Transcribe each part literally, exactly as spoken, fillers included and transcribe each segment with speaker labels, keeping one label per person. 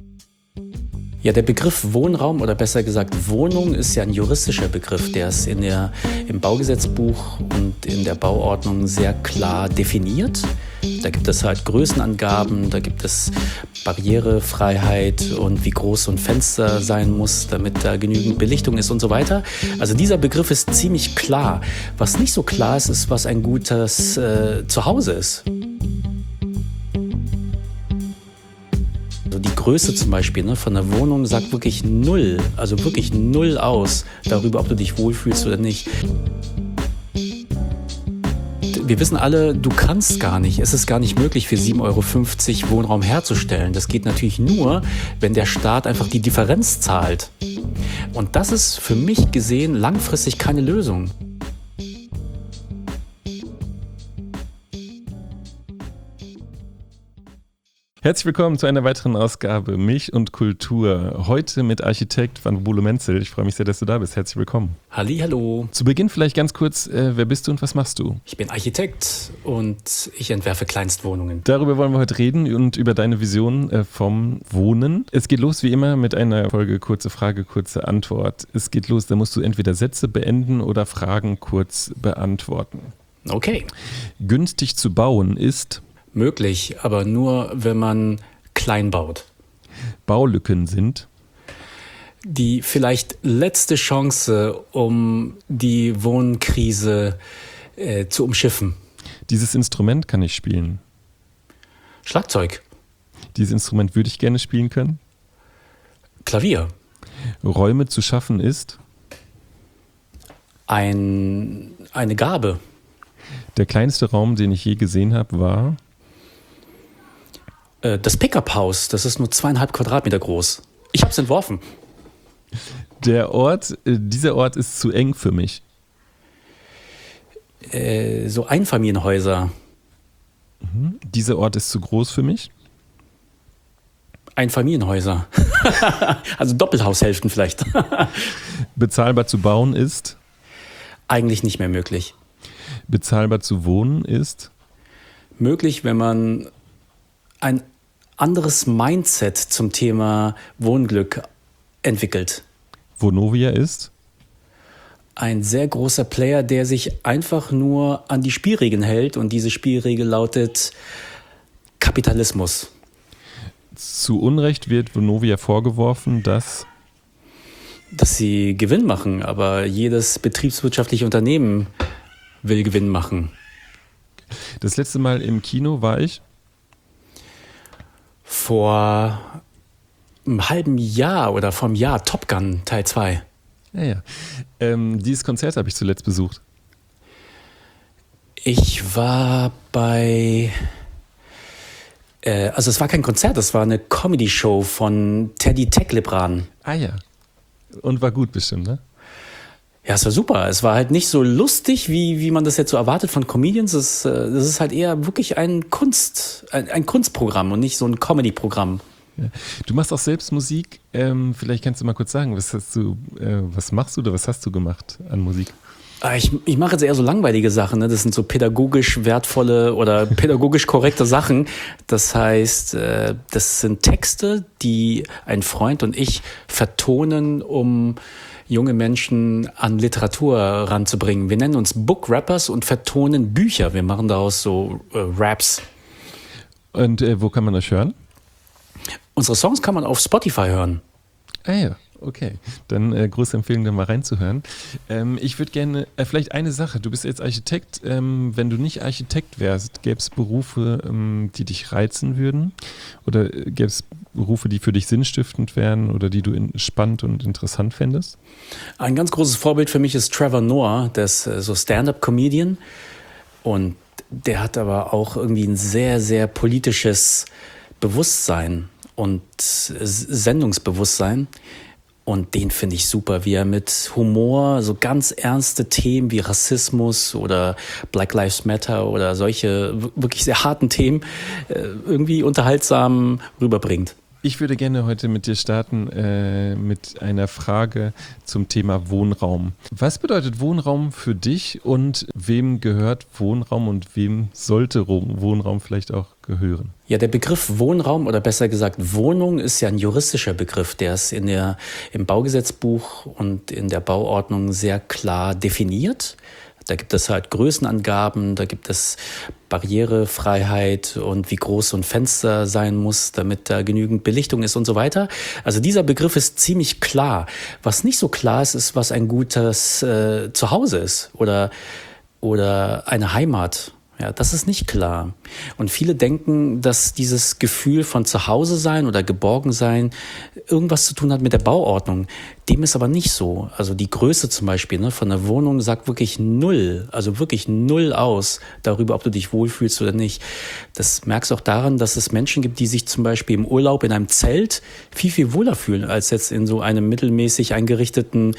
Speaker 1: Ja, der Begriff Wohnraum oder besser gesagt Wohnung ist ja ein juristischer Begriff, der ist in der, im Baugesetzbuch und in der Bauordnung sehr klar definiert. Da gibt es halt Größenangaben, da gibt es Barrierefreiheit und wie groß so ein Fenster sein muss, damit da genügend Belichtung ist und so weiter. Also dieser Begriff ist ziemlich klar. Was nicht so klar ist, ist, was ein gutes äh, Zuhause ist. Also die Größe zum Beispiel, ne, von der Wohnung sagt wirklich null, also wirklich null aus darüber, ob du dich wohlfühlst oder nicht. Wir wissen alle, du kannst gar nicht, es ist gar nicht möglich für sieben Euro fünfzig Wohnraum herzustellen. Das geht natürlich nur, wenn der Staat einfach die Differenz zahlt. Und das ist für mich gesehen langfristig keine Lösung.
Speaker 2: Herzlich willkommen zu einer weiteren Ausgabe Milch und Kultur. Heute mit Architekt Van Bulow Menzel. Ich freue mich sehr, dass du da bist. Herzlich willkommen.
Speaker 1: Hallihallo.
Speaker 2: Zu Beginn vielleicht ganz kurz, äh, wer bist du und was machst du?
Speaker 1: Ich bin Architekt und ich entwerfe Kleinstwohnungen.
Speaker 2: Darüber wollen wir heute reden und über deine Vision äh, vom Wohnen. Es geht los wie immer mit einer Folge kurze Frage, kurze Antwort. Es geht los, da musst du entweder Sätze beenden oder Fragen kurz beantworten.
Speaker 1: Okay.
Speaker 2: Günstig zu bauen ist...
Speaker 1: Möglich, aber nur, wenn man klein baut.
Speaker 2: Baulücken sind
Speaker 1: die vielleicht letzte Chance, um die Wohnkrise äh, zu umschiffen.
Speaker 2: Dieses Instrument kann ich spielen.
Speaker 1: Schlagzeug.
Speaker 2: Dieses Instrument würde ich gerne spielen können.
Speaker 1: Klavier.
Speaker 2: Räume zu schaffen ist
Speaker 1: Ein, eine Gabe.
Speaker 2: Der kleinste Raum, den ich je gesehen habe, war
Speaker 1: Das Pickup-Haus, das ist nur zweieinhalb Quadratmeter groß. Ich habe es entworfen.
Speaker 2: Der Ort, äh, dieser Ort ist zu eng für mich.
Speaker 1: Äh, so Einfamilienhäuser.
Speaker 2: Mhm. Dieser Ort ist zu groß für mich.
Speaker 1: Einfamilienhäuser. Also Doppelhaushälften vielleicht.
Speaker 2: Bezahlbar zu bauen ist
Speaker 1: Eigentlich nicht mehr möglich.
Speaker 2: Bezahlbar zu wohnen ist
Speaker 1: Möglich, wenn man ein anderes Mindset zum Thema Wohnglück entwickelt.
Speaker 2: Vonovia ist
Speaker 1: Ein sehr großer Player, der sich einfach nur an die Spielregeln hält und diese Spielregel lautet Kapitalismus.
Speaker 2: Zu Unrecht wird Vonovia vorgeworfen, dass
Speaker 1: Dass sie Gewinn machen, aber jedes betriebswirtschaftliche Unternehmen will Gewinn machen.
Speaker 2: Das letzte Mal im Kino war ich
Speaker 1: Vor einem halben Jahr oder vom Jahr Top Gun Teil zwei.
Speaker 2: Ja, ja. Ähm, dieses Konzert habe ich zuletzt besucht.
Speaker 1: Ich war bei, äh, also es war kein Konzert, es war eine Comedy-Show von Teddy Teklebran.
Speaker 2: Ah ja. Und war gut bestimmt, ne?
Speaker 1: Ja, es war super. Es war halt nicht so lustig, wie, wie man das jetzt so erwartet von Comedians. Es, äh, das ist halt eher wirklich ein Kunst, ein, ein Kunstprogramm und nicht so ein Comedy-Programm.
Speaker 2: Ja. Du machst auch selbst Musik. Ähm, vielleicht kannst du mal kurz sagen, was hast du, äh, was machst du oder was hast du gemacht an Musik?
Speaker 1: Ich, ich mache jetzt eher so langweilige Sachen, ne? Das sind so pädagogisch wertvolle oder pädagogisch korrekte Sachen. Das heißt, äh, das sind Texte, die ein Freund und ich vertonen, um junge Menschen an Literatur ranzubringen. Wir nennen uns Book Rappers und vertonen Bücher. Wir machen daraus so äh, Raps.
Speaker 2: Und äh, wo kann man das hören?
Speaker 1: Unsere Songs kann man auf Spotify hören.
Speaker 2: Ah ja, okay. Dann äh, große Empfehlung, da mal reinzuhören. Ähm, ich würde gerne, äh, vielleicht eine Sache, du bist jetzt Architekt. Ähm, wenn du nicht Architekt wärst, gäbe es Berufe, ähm, die dich reizen würden? Oder äh, gäbe es Berufe, die für dich sinnstiftend wären oder die du in, spannend und interessant fändest?
Speaker 1: Ein ganz großes Vorbild für mich ist Trevor Noah, der ist äh, so Stand-up-Comedian. Und der hat aber auch irgendwie ein sehr, sehr politisches Bewusstsein und Sendungsbewusstsein. Und den finde ich super, wie er mit Humor so ganz ernste Themen wie Rassismus oder Black Lives Matter oder solche wirklich sehr harten Themen irgendwie unterhaltsam rüberbringt.
Speaker 2: Ich würde gerne heute mit dir starten äh, mit einer Frage zum Thema Wohnraum. Was bedeutet Wohnraum für dich und wem gehört Wohnraum und wem sollte Wohnraum vielleicht auch gehören?
Speaker 1: Ja, der Begriff Wohnraum oder besser gesagt Wohnung ist ja ein juristischer Begriff, der ist in der, im Baugesetzbuch und in der Bauordnung sehr klar definiert. Da gibt es halt Größenangaben, da gibt es Barrierefreiheit und wie groß so ein Fenster sein muss, damit da genügend Belichtung ist und so weiter. Also dieser Begriff ist ziemlich klar. Was nicht so klar ist, ist, was ein gutes äh, Zuhause ist oder, oder eine Heimat. Ja, das ist nicht klar. Und viele denken, dass dieses Gefühl von Zuhause sein oder geborgen sein irgendwas zu tun hat mit der Bauordnung. Dem ist aber nicht so. Also die Größe zum Beispiel ne, von der Wohnung sagt wirklich null, also wirklich null aus darüber, ob du dich wohlfühlst oder nicht. Das merkst du auch daran, dass es Menschen gibt, die sich zum Beispiel im Urlaub in einem Zelt viel, viel wohler fühlen, als jetzt in so einem mittelmäßig eingerichteten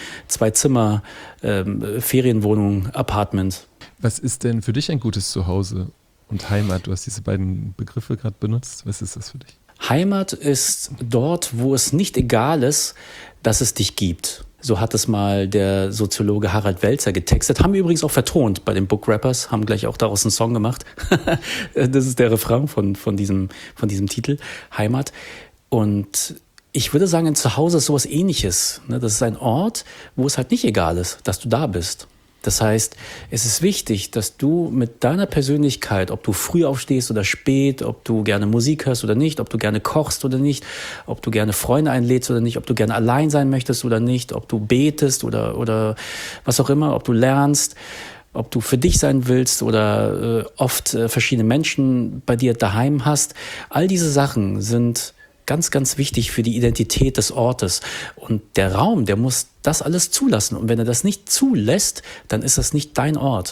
Speaker 1: Zwei-Zimmer-Ferienwohnung, Apartment.
Speaker 2: Was ist denn für dich ein gutes Zuhause und Heimat? Du hast diese beiden Begriffe gerade benutzt. Was ist das für dich?
Speaker 1: Heimat ist dort, wo es nicht egal ist, dass es dich gibt. So hat es mal der Soziologe Harald Welzer getextet. Haben wir übrigens auch vertont bei den Book Rappers, haben gleich auch daraus einen Song gemacht. Das ist der Refrain von, von, diesem, von diesem Titel, Heimat. Und ich würde sagen, ein Zuhause ist sowas Ähnliches. Das ist ein Ort, wo es halt nicht egal ist, dass du da bist. Das heißt, es ist wichtig, dass du mit deiner Persönlichkeit, ob du früh aufstehst oder spät, ob du gerne Musik hörst oder nicht, ob du gerne kochst oder nicht, ob du gerne Freunde einlädst oder nicht, ob du gerne allein sein möchtest oder nicht, ob du betest oder, oder was auch immer, ob du lernst, ob du für dich sein willst oder äh, oft äh, verschiedene Menschen bei dir daheim hast. All diese Sachen sind ganz, ganz wichtig für die Identität des Ortes. Und der Raum, der muss das alles zulassen. Und wenn er das nicht zulässt, dann ist das nicht dein Ort.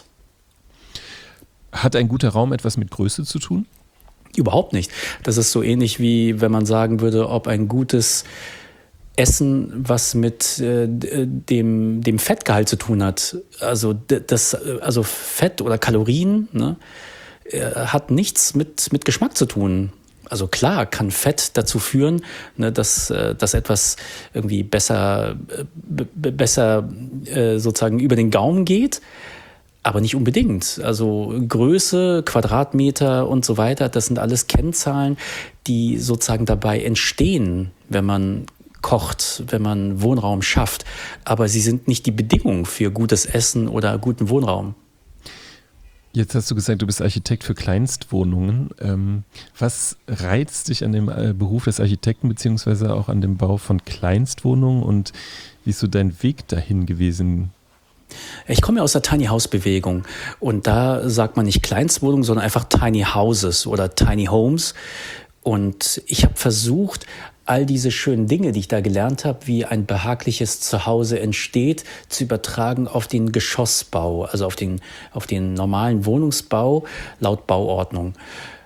Speaker 2: Hat ein guter Raum etwas mit Größe zu tun?
Speaker 1: Überhaupt nicht. Das ist so ähnlich wie, wenn man sagen würde, ob ein gutes Essen was mit äh, dem, dem Fettgehalt zu tun hat. Also, das, also Fett oder Kalorien ne, hat nichts mit, mit Geschmack zu tun. Also klar kann Fett dazu führen, ne, dass, dass etwas irgendwie besser, b- besser äh, sozusagen über den Gaumen geht, aber nicht unbedingt. Also Größe, Quadratmeter und so weiter, das sind alles Kennzahlen, die sozusagen dabei entstehen, wenn man kocht, wenn man Wohnraum schafft. Aber sie sind nicht die Bedingung für gutes Essen oder guten Wohnraum.
Speaker 2: Jetzt hast du gesagt, du bist Architekt für Kleinstwohnungen. Ähm, was reizt dich an dem äh, Beruf des Architekten beziehungsweise auch an dem Bau von Kleinstwohnungen und wie ist so dein Weg dahin gewesen?
Speaker 1: Ich komme ja aus der Tiny House Bewegung und da sagt man nicht Kleinstwohnungen, sondern einfach Tiny Houses oder Tiny Homes. Und ich habe versucht, all diese schönen Dinge, die ich da gelernt habe, wie ein behagliches Zuhause entsteht, zu übertragen auf den Geschossbau, also auf den, auf den normalen Wohnungsbau laut Bauordnung.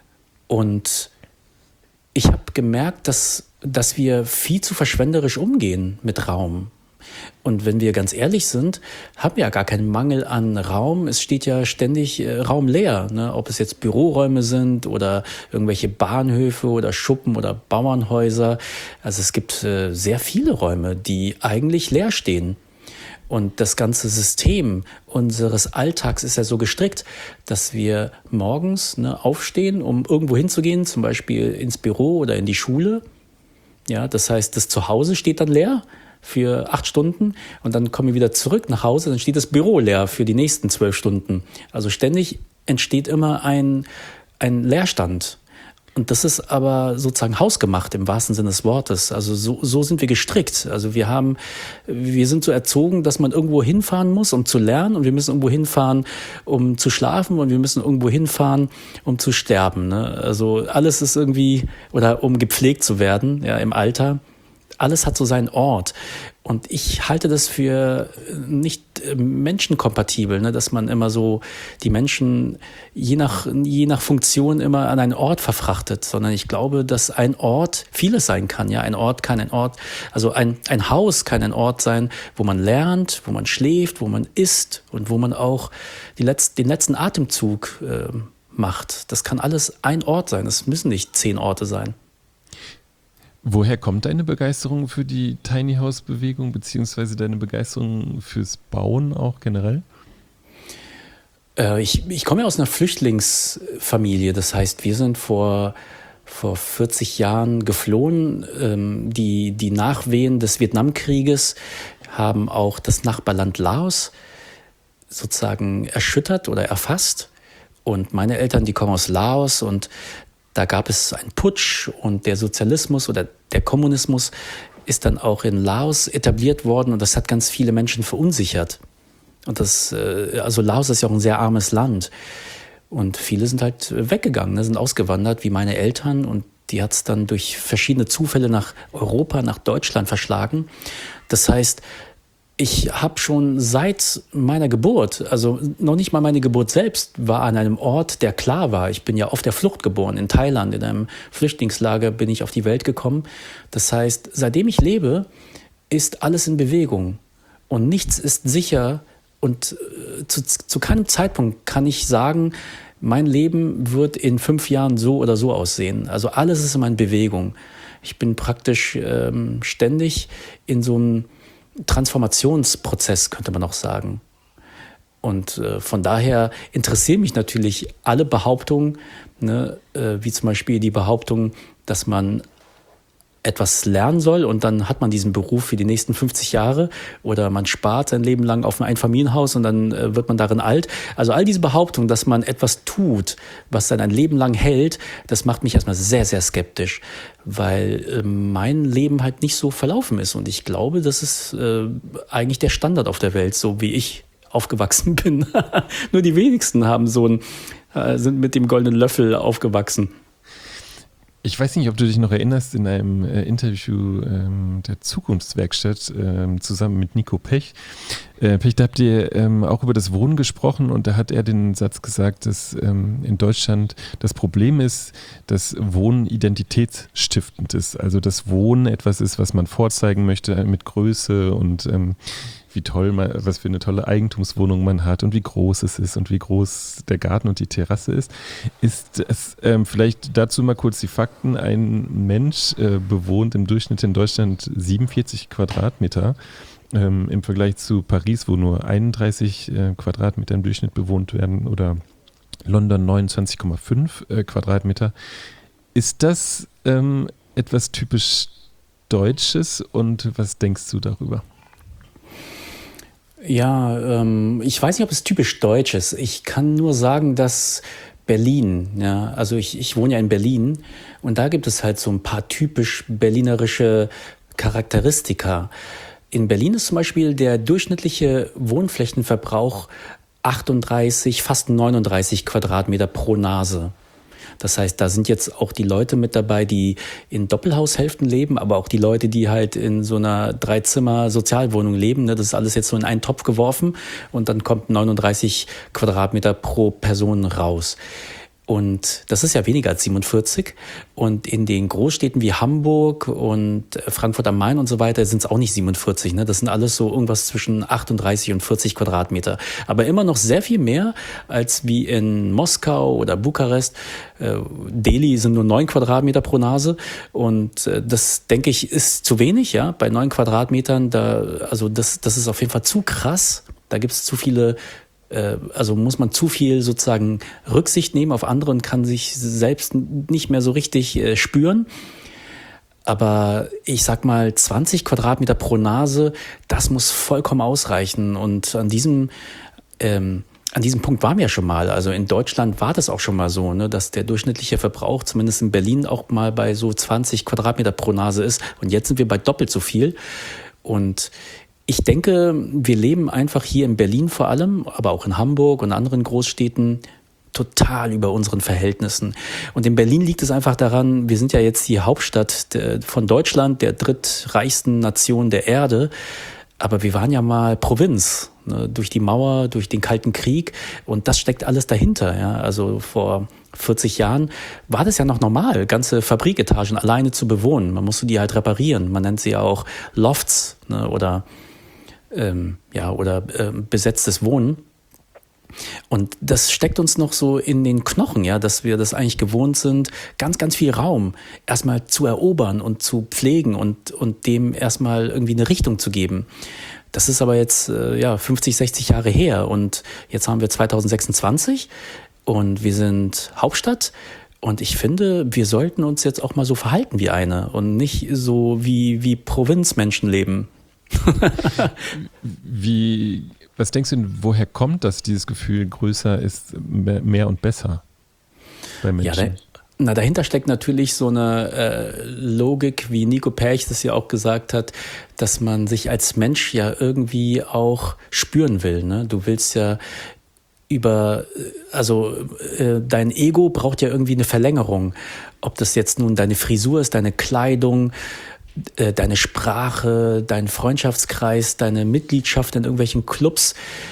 Speaker 1: Und ich habe gemerkt, dass, dass wir viel zu verschwenderisch umgehen mit Raum. Und wenn wir ganz ehrlich sind, haben wir ja gar keinen Mangel an Raum. Es steht ja ständig äh, Raum leer, ne? Ob es jetzt Büroräume sind oder irgendwelche Bahnhöfe oder Schuppen oder Bauernhäuser. Also es gibt äh, sehr viele Räume, die eigentlich leer stehen. Und das ganze System unseres Alltags ist ja so gestrickt, dass wir morgens ne, aufstehen, um irgendwo hinzugehen, zum Beispiel ins Büro oder in die Schule. Ja, das heißt, das Zuhause steht dann leer für acht Stunden und dann kommen wir wieder zurück nach Hause, dann steht das Büro leer für die nächsten zwölf Stunden. Also ständig entsteht immer ein, ein Leerstand. Und das ist aber sozusagen hausgemacht im wahrsten Sinne des Wortes. Also so, so sind wir gestrickt. Also wir haben, wir sind so erzogen, dass man irgendwo hinfahren muss, um zu lernen, und wir müssen irgendwo hinfahren, um zu schlafen, und wir müssen irgendwo hinfahren, um zu sterben. Ne? Also alles ist irgendwie, oder um gepflegt zu werden, ja, im Alter. Alles hat so seinen Ort. Und ich halte das für nicht menschenkompatibel, ne? Dass man immer so die Menschen je nach, je nach Funktion immer an einen Ort verfrachtet, sondern ich glaube, dass ein Ort vieles sein kann. Ja, ein Ort kann ein Ort, also ein, ein Haus kann ein Ort sein, wo man lernt, wo man schläft, wo man isst und wo man auch die Letz-, den letzten Atemzug äh, macht. Das kann alles ein Ort sein. Es müssen nicht zehn Orte sein.
Speaker 2: Woher kommt deine Begeisterung für die Tiny House Bewegung, beziehungsweise deine Begeisterung fürs Bauen auch generell?
Speaker 1: Äh, ich, ich komme ja aus einer Flüchtlingsfamilie. Das heißt, wir sind vor, vor vierzig Jahren geflohen. Ähm, die, die Nachwehen des Vietnamkrieges haben auch das Nachbarland Laos sozusagen erschüttert oder erfasst. Und meine Eltern, die kommen aus Laos, und da gab es einen Putsch, und der Sozialismus oder der Kommunismus ist dann auch in Laos etabliert worden, und das hat ganz viele Menschen verunsichert. Und das, also Laos ist ja auch ein sehr armes Land, und viele sind halt weggegangen, ne, sind ausgewandert, wie meine Eltern, und die hat es dann durch verschiedene Zufälle nach Europa, nach Deutschland verschlagen. Das heißt, ich habe schon seit meiner Geburt, also noch nicht mal meine Geburt selbst, war an einem Ort, der klar war. Ich bin ja auf der Flucht geboren, in Thailand, in einem Flüchtlingslager bin ich auf die Welt gekommen. Das heißt, seitdem ich lebe, ist alles in Bewegung, und nichts ist sicher, und zu, zu keinem Zeitpunkt kann ich sagen, mein Leben wird in fünf Jahren so oder so aussehen. Also alles ist immer in Bewegung. Ich bin praktisch ähm, ständig in so einem Transformationsprozess, könnte man auch sagen. Und äh, von daher interessieren mich natürlich alle Behauptungen, ne, äh, wie zum Beispiel die Behauptung, dass man etwas lernen soll und dann hat man diesen Beruf für die nächsten fünfzig Jahre, oder man spart sein Leben lang auf ein Einfamilienhaus und dann äh, wird man darin alt. Also all diese Behauptungen, dass man etwas tut, was dann ein Leben lang hält, das macht mich erstmal sehr, sehr skeptisch, weil äh, mein Leben halt nicht so verlaufen ist, und ich glaube, das ist äh, eigentlich der Standard auf der Welt, so wie ich aufgewachsen bin. Nur die wenigsten haben so ein, äh, sind mit dem goldenen Löffel aufgewachsen.
Speaker 2: Ich weiß nicht, ob du dich noch erinnerst, in einem äh, Interview ähm, der Zukunftswerkstatt ähm, zusammen mit Nico Pech. Äh, Pech, da habt ihr ähm, auch über das Wohnen gesprochen, und da hat er den Satz gesagt, dass ähm, in Deutschland das Problem ist, dass Wohnen identitätsstiftend ist. Also dass Wohnen etwas ist, was man vorzeigen möchte mit Größe und ähm, wie toll man, was für eine tolle Eigentumswohnung man hat und wie groß es ist und wie groß der Garten und die Terrasse ist. Ist es ähm, vielleicht dazu mal kurz die Fakten? Ein Mensch äh, bewohnt im Durchschnitt in Deutschland siebenundvierzig Quadratmeter ähm, im Vergleich zu Paris, wo nur einunddreißig äh, Quadratmeter im Durchschnitt bewohnt werden, oder London neunundzwanzig Komma fünf äh, Quadratmeter. Ist das ähm, etwas typisch Deutsches, und was denkst du darüber?
Speaker 1: Ja, ähm, ich weiß nicht, ob es typisch deutsch ist. Ich kann nur sagen, dass Berlin, ja, also ich, ich wohne ja in Berlin, und da gibt es halt so ein paar typisch berlinerische Charakteristika. In Berlin ist zum Beispiel der durchschnittliche Wohnflächenverbrauch achtunddreißig, fast neununddreißig Quadratmeter pro Nase. Das heißt, da sind jetzt auch die Leute mit dabei, die in Doppelhaushälften leben, aber auch die Leute, die halt in so einer Dreizimmer-Sozialwohnung leben. Das ist alles jetzt so in einen Topf geworfen, und dann kommt neununddreißig Quadratmeter pro Person raus. Und das ist ja weniger als siebenundvierzig. Und in den Großstädten wie Hamburg und Frankfurt am Main und so weiter sind es auch nicht siebenundvierzig. Ne? Das sind alles so irgendwas zwischen achtunddreißig und vierzig Quadratmeter. Aber immer noch sehr viel mehr als wie in Moskau oder Bukarest. Äh, Delhi sind nur neun Quadratmeter pro Nase. Und äh, das, denke ich, ist zu wenig. Ja, bei neun Quadratmetern, da, also das, das ist auf jeden Fall zu krass. Da gibt es zu viele. Also muss man zu viel sozusagen Rücksicht nehmen auf andere und kann sich selbst nicht mehr so richtig äh, spüren. Aber ich sag mal, zwanzig Quadratmeter pro Nase, das muss vollkommen ausreichen. Und an diesem, ähm, an diesem Punkt waren wir ja schon mal. Also in Deutschland war das auch schon mal so, ne, dass der durchschnittliche Verbrauch, zumindest in Berlin, auch mal bei so zwanzig Quadratmeter pro Nase ist. Und jetzt sind wir bei doppelt so viel. Und ich denke, wir leben einfach hier in Berlin vor allem, aber auch in Hamburg und anderen Großstädten total über unseren Verhältnissen. Und in Berlin liegt es einfach daran, wir sind ja jetzt die Hauptstadt von Deutschland, der drittreichsten Nation der Erde. Aber wir waren ja mal Provinz, ne, durch die Mauer, durch den Kalten Krieg. Und das steckt alles dahinter. Ja. Also vor vierzig Jahren war das ja noch normal, ganze Fabriketagen alleine zu bewohnen. Man musste die halt reparieren. Man nennt sie ja auch Lofts, ne, oder Ähm, ja, oder äh, besetztes Wohnen. Und das steckt uns noch so in den Knochen, ja, dass wir das eigentlich gewohnt sind, ganz, ganz viel Raum erstmal zu erobern und zu pflegen und, und dem erstmal irgendwie eine Richtung zu geben. Das ist aber jetzt äh, ja, fünfzig, sechzig Jahre her und jetzt haben wir zwanzig sechsundzwanzig und wir sind Hauptstadt. Und ich finde, wir sollten uns jetzt auch mal so verhalten wie eine und nicht so wie, wie Provinzmenschen leben.
Speaker 2: Wie, was denkst du, woher kommt das, dieses Gefühl, größer ist mehr und besser bei Menschen?
Speaker 1: Ja, na, dahinter steckt natürlich so eine äh, Logik, wie Nico Perch das ja auch gesagt hat, dass man sich als Mensch ja irgendwie auch spüren will. Ne? Du willst ja über, also äh, dein Ego braucht ja irgendwie eine Verlängerung. Ob das jetzt nun deine Frisur ist, deine Kleidung, äh, deine Sprache, dein Freundschaftskreis, deine Mitgliedschaft in irgendwelchen Clubs,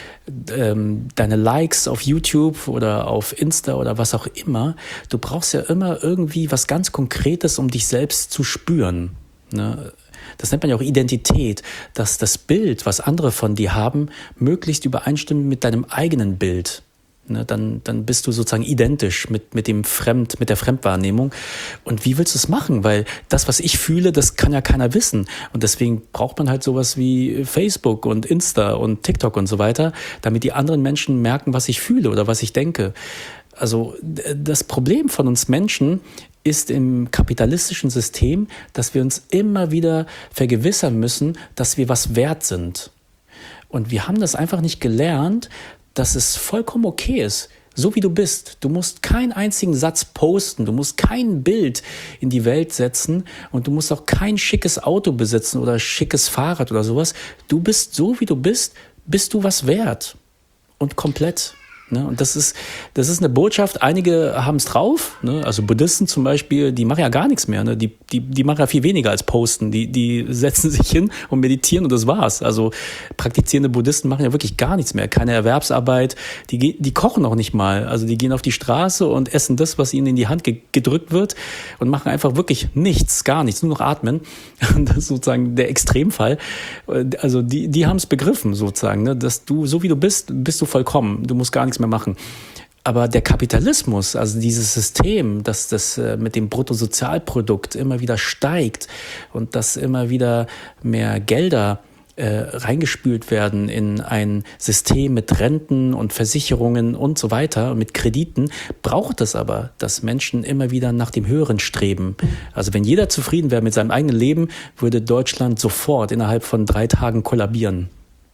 Speaker 1: ähm, deine Likes auf YouTube oder auf Insta oder was auch immer. Du brauchst ja immer irgendwie was ganz Konkretes, um dich selbst zu spüren. Ne? Das nennt man ja auch Identität, dass das Bild, was andere von dir haben, möglichst übereinstimmt mit deinem eigenen Bild. Ne, dann, dann bist du sozusagen identisch mit, mit dem Fremd, mit der Fremdwahrnehmung. Und wie willst du es machen? Weil das, was ich fühle, das kann ja keiner wissen. Und deswegen braucht man halt sowas wie Facebook und Insta und TikTok und so weiter, damit die anderen Menschen merken, was ich fühle oder was ich denke. Also das Problem von uns Menschen ist im kapitalistischen System, dass wir uns immer wieder vergewissern müssen, dass wir was wert sind. Und wir haben das einfach nicht gelernt, dass es vollkommen okay ist, so wie du bist. Du musst keinen einzigen Satz posten, du musst kein Bild in die Welt setzen und du musst auch kein schickes Auto besitzen oder schickes Fahrrad oder sowas. Du bist so, wie du bist, bist du was wert. Und komplett. Ne? Und das ist, das ist eine Botschaft, einige haben es drauf, ne? Also Buddhisten zum Beispiel, die machen ja gar nichts mehr, ne? die, die, die machen ja viel weniger als posten, die, die setzen sich hin und meditieren und das war's. Also praktizierende Buddhisten machen ja wirklich gar nichts mehr, keine Erwerbsarbeit, die, die kochen auch nicht mal, also die gehen auf die Straße und essen das, was ihnen in die Hand ge- gedrückt wird und machen einfach wirklich nichts, gar nichts, nur noch atmen. Das ist sozusagen der Extremfall. Also die, die haben es begriffen sozusagen, ne? Dass du, so wie du bist, bist du vollkommen, du musst gar nichts mehr machen. Aber der Kapitalismus, also dieses System, dass das mit dem Bruttosozialprodukt immer wieder steigt und dass immer wieder mehr Gelder äh, reingespült werden in ein System mit Renten und Versicherungen und so weiter, mit Krediten, braucht es aber, dass Menschen immer wieder nach dem Höheren streben. Also wenn jeder zufrieden wäre mit seinem eigenen Leben, würde Deutschland sofort innerhalb von drei Tagen kollabieren.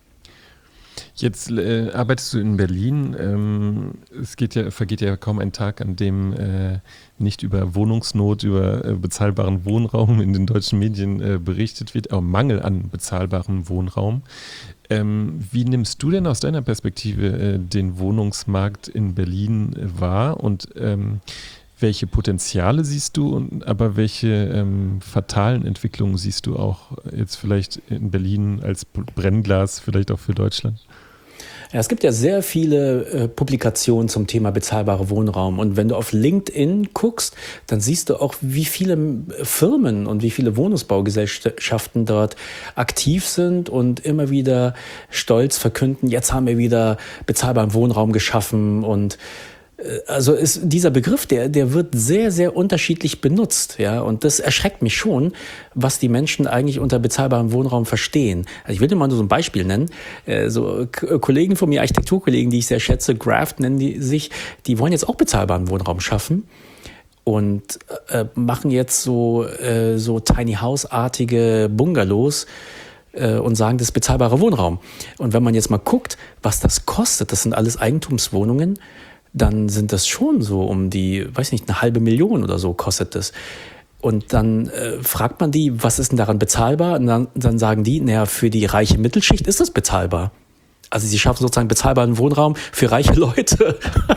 Speaker 2: Jetzt äh, arbeitest du in Berlin. Ähm, es geht ja, vergeht ja kaum ein Tag, an dem äh, nicht über Wohnungsnot, über äh, bezahlbaren Wohnraum in den deutschen Medien äh, berichtet wird, auch Mangel an bezahlbarem Wohnraum. Ähm, wie nimmst du denn aus deiner Perspektive äh, den Wohnungsmarkt in Berlin äh, wahr und ähm, welche Potenziale siehst du, und aber welche ähm, fatalen Entwicklungen siehst du auch jetzt vielleicht in Berlin als Brennglas, vielleicht auch für Deutschland?
Speaker 1: Ja, es gibt ja sehr viele äh, Publikationen zum Thema bezahlbarer Wohnraum. Und wenn du auf LinkedIn guckst, dann siehst du auch, wie viele Firmen und wie viele Wohnungsbaugesellschaften dort aktiv sind und immer wieder stolz verkünden, jetzt haben wir wieder bezahlbaren Wohnraum geschaffen. Und also ist dieser Begriff, der, der wird sehr, sehr unterschiedlich benutzt, ja, und das erschreckt mich schon, was die Menschen eigentlich unter bezahlbarem Wohnraum verstehen. Also ich will dir mal nur so ein Beispiel nennen. Äh, so K- Kollegen von mir, Architekturkollegen, die ich sehr schätze, Graft nennen die sich, die wollen jetzt auch bezahlbaren Wohnraum schaffen und äh, machen jetzt so, äh, so Tiny House-artige Bungalows äh, und sagen, das ist bezahlbarer Wohnraum. Und wenn man jetzt mal guckt, was das kostet, das sind alles Eigentumswohnungen, dann sind das schon so um die, weiß nicht, eine halbe Million oder so kostet das. Und dann äh, fragt man die, was ist denn daran bezahlbar? Und dann, dann sagen die, naja, für die reiche Mittelschicht ist das bezahlbar. Also sie schaffen sozusagen bezahlbaren Wohnraum für reiche Leute.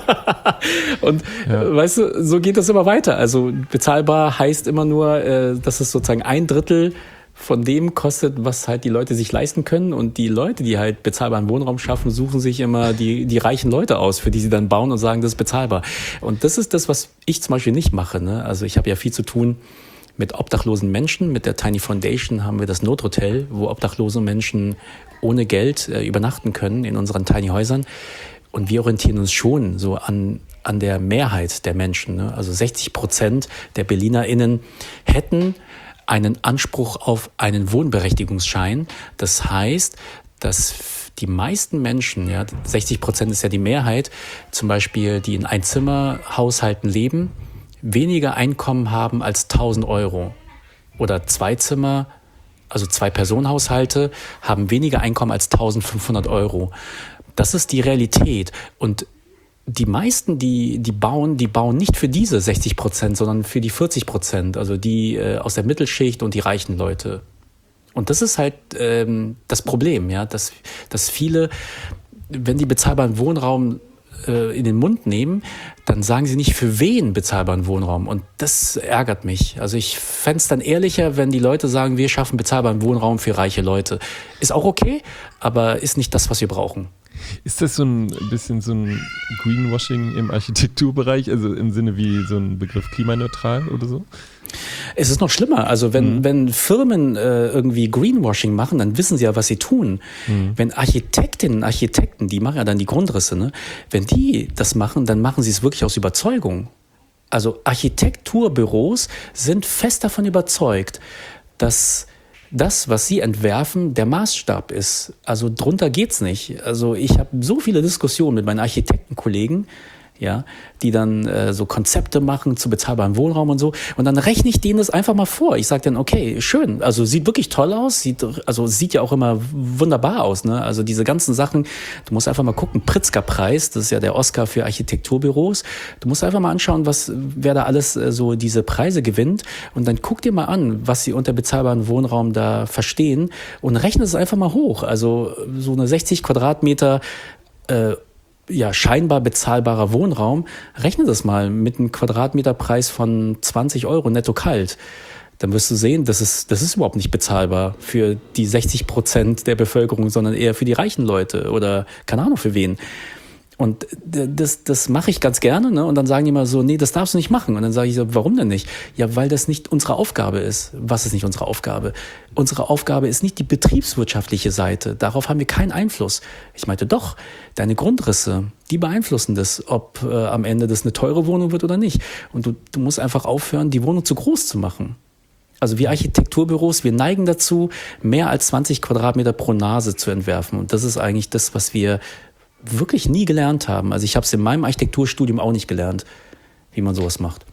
Speaker 1: Und ja. äh, weißt du, so geht das immer weiter. Also bezahlbar heißt immer nur, äh, dass es sozusagen ein Drittel von dem kostet, was halt die Leute sich leisten können. Und die Leute, die halt bezahlbaren Wohnraum schaffen, suchen sich immer die, die reichen Leute aus, für die sie dann bauen und sagen, das ist bezahlbar. Und das ist das, was ich zum Beispiel nicht mache. Ne? Also ich habe ja viel zu tun mit obdachlosen Menschen. Mit der Tiny Foundation haben wir das Nothotel, wo obdachlose Menschen ohne Geld äh, übernachten können in unseren Tiny Häusern. Und wir orientieren uns schon so an, an der Mehrheit der Menschen. Ne? Also sechzig Prozent der BerlinerInnen hätten einen Anspruch auf einen Wohnberechtigungsschein. Das heißt, dass die meisten Menschen, ja, sechzig Prozent ist ja die Mehrheit, zum Beispiel, die in Einzimmerhaushalten leben, weniger Einkommen haben als tausend Euro. Oder Zweizimmer, also Zwei-Personen-Haushalte, haben weniger Einkommen als eintausendfünfhundert Euro. Das ist die Realität. Und die meisten, die, die bauen, die bauen nicht für diese sechzig Prozent, sondern für die vierzig Prozent, also die äh, aus der Mittelschicht und die reichen Leute. Und das ist halt ähm, das Problem, ja, dass, dass viele, wenn die bezahlbaren Wohnraum äh, in den Mund nehmen, dann sagen sie nicht, für wen bezahlbaren Wohnraum. Und das ärgert mich. Also ich fände es dann ehrlicher, wenn die Leute sagen, wir schaffen bezahlbaren Wohnraum für reiche Leute. Ist auch okay, aber ist nicht das, was wir brauchen.
Speaker 2: Ist das so ein bisschen so ein Greenwashing im Architekturbereich, also im Sinne wie so ein Begriff klimaneutral oder so?
Speaker 1: Es ist noch schlimmer. Also wenn,
Speaker 2: mhm.
Speaker 1: wenn Firmen äh, irgendwie Greenwashing machen, dann wissen sie ja, was sie tun. Mhm. Wenn Architektinnen und Architekten, die machen ja dann die Grundrisse, ne? Wenn die das machen, dann machen sie es wirklich aus Überzeugung. Also Architekturbüros sind fest davon überzeugt, dass das, was sie entwerfen, der Maßstab ist. Also drunter geht's nicht. Also ich habe so viele Diskussionen mit meinen Architektenkollegen, ja, die dann äh, so Konzepte machen zu bezahlbarem Wohnraum und so. Und dann rechne ich denen das einfach mal vor. Ich sage dann, okay, schön, also sieht wirklich toll aus, sieht, also sieht ja auch immer wunderbar aus, ne? Also diese ganzen Sachen, du musst einfach mal gucken, Pritzker-Preis, das ist ja der Oscar für Architekturbüros. Du musst einfach mal anschauen, was, wer da alles äh, so diese Preise gewinnt. Und dann guck dir mal an, was sie unter bezahlbaren Wohnraum da verstehen und rechne es einfach mal hoch. Also so eine sechzig Quadratmeter äh, ja, scheinbar bezahlbarer Wohnraum, rechne das mal mit einem Quadratmeterpreis von zwanzig Euro netto kalt. Dann wirst du sehen, das ist, das ist überhaupt nicht bezahlbar für die sechzig Prozent der Bevölkerung, sondern eher für die reichen Leute oder keine Ahnung für wen. Und das, das mache ich ganz gerne, ne? Und dann sagen die immer so, nee, das darfst du nicht machen. Und dann sage ich so, warum denn nicht? Ja, weil das nicht unsere Aufgabe ist. Was ist nicht unsere Aufgabe? Unsere Aufgabe ist nicht die betriebswirtschaftliche Seite. Darauf haben wir keinen Einfluss. Ich meinte, doch, deine Grundrisse, die beeinflussen das, ob äh, am Ende das eine teure Wohnung wird oder nicht. Und du, du musst einfach aufhören, die Wohnung zu groß zu machen. Also wir Architekturbüros, wir neigen dazu, mehr als zwanzig Quadratmeter pro Nase zu entwerfen. Und das ist eigentlich das, was wir wirklich nie gelernt haben. Also ich habe es in meinem Architekturstudium auch nicht gelernt, wie man sowas macht.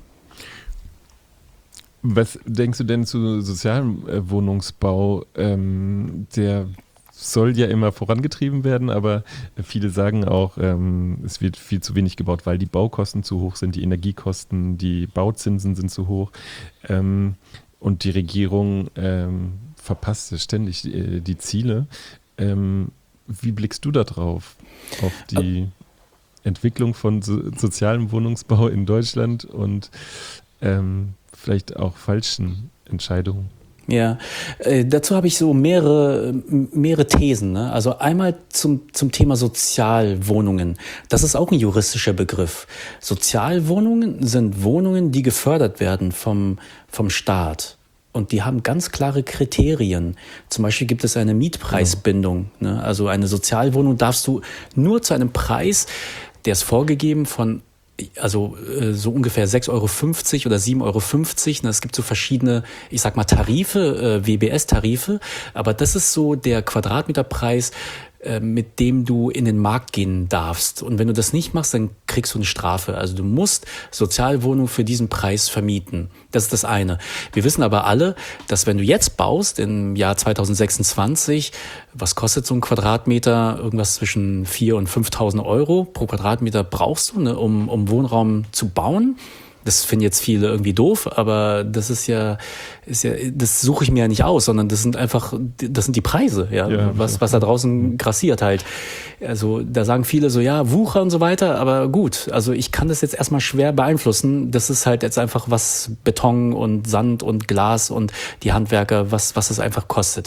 Speaker 2: Was denkst du denn zu sozialem äh, Wohnungsbau? Ähm, der soll ja immer vorangetrieben werden, aber viele sagen auch, ähm, es wird viel zu wenig gebaut, weil die Baukosten zu hoch sind, die Energiekosten, die Bauzinsen sind zu hoch ähm, und die Regierung ähm, verpasst ständig äh, die Ziele. Ähm, Wie blickst du da drauf, auf die Entwicklung von so, sozialem Wohnungsbau in Deutschland und ähm, vielleicht auch falschen Entscheidungen?
Speaker 1: Ja, äh, dazu habe ich so mehrere, mehrere Thesen. Ne? Also einmal zum, zum Thema Sozialwohnungen. Das ist auch ein juristischer Begriff. Sozialwohnungen sind Wohnungen, die gefördert werden vom, vom Staat. Und die haben ganz klare Kriterien. Zum Beispiel gibt es eine Mietpreisbindung. Ne? Also eine Sozialwohnung darfst du nur zu einem Preis, der ist vorgegeben von also äh, so ungefähr sechs Euro fünfzig oder sieben Euro fünfzig. Ne? Es gibt so verschiedene, ich sag mal Tarife, äh, W B S-Tarife. Aber das ist so der Quadratmeterpreis, mit dem du in den Markt gehen darfst. Und wenn du das nicht machst, dann kriegst du eine Strafe. Also du musst Sozialwohnungen für diesen Preis vermieten. Das ist das eine. Wir wissen aber alle, dass wenn du jetzt baust, im Jahr zwanzig sechsundzwanzig, was kostet so ein Quadratmeter? Irgendwas zwischen viertausend und fünftausend Euro pro Quadratmeter brauchst du, ne, um, um Wohnraum zu bauen. Das finden jetzt viele irgendwie doof, aber das ist ja, ist ja, das suche ich mir ja nicht aus, sondern das sind einfach, das sind die Preise, ja, ja was, was da draußen grassiert halt. Also da sagen viele so, ja, Wucher und so weiter, aber gut, also ich kann das jetzt erstmal schwer beeinflussen. Das ist halt jetzt einfach was Beton und Sand und Glas und die Handwerker, was, was es einfach kostet.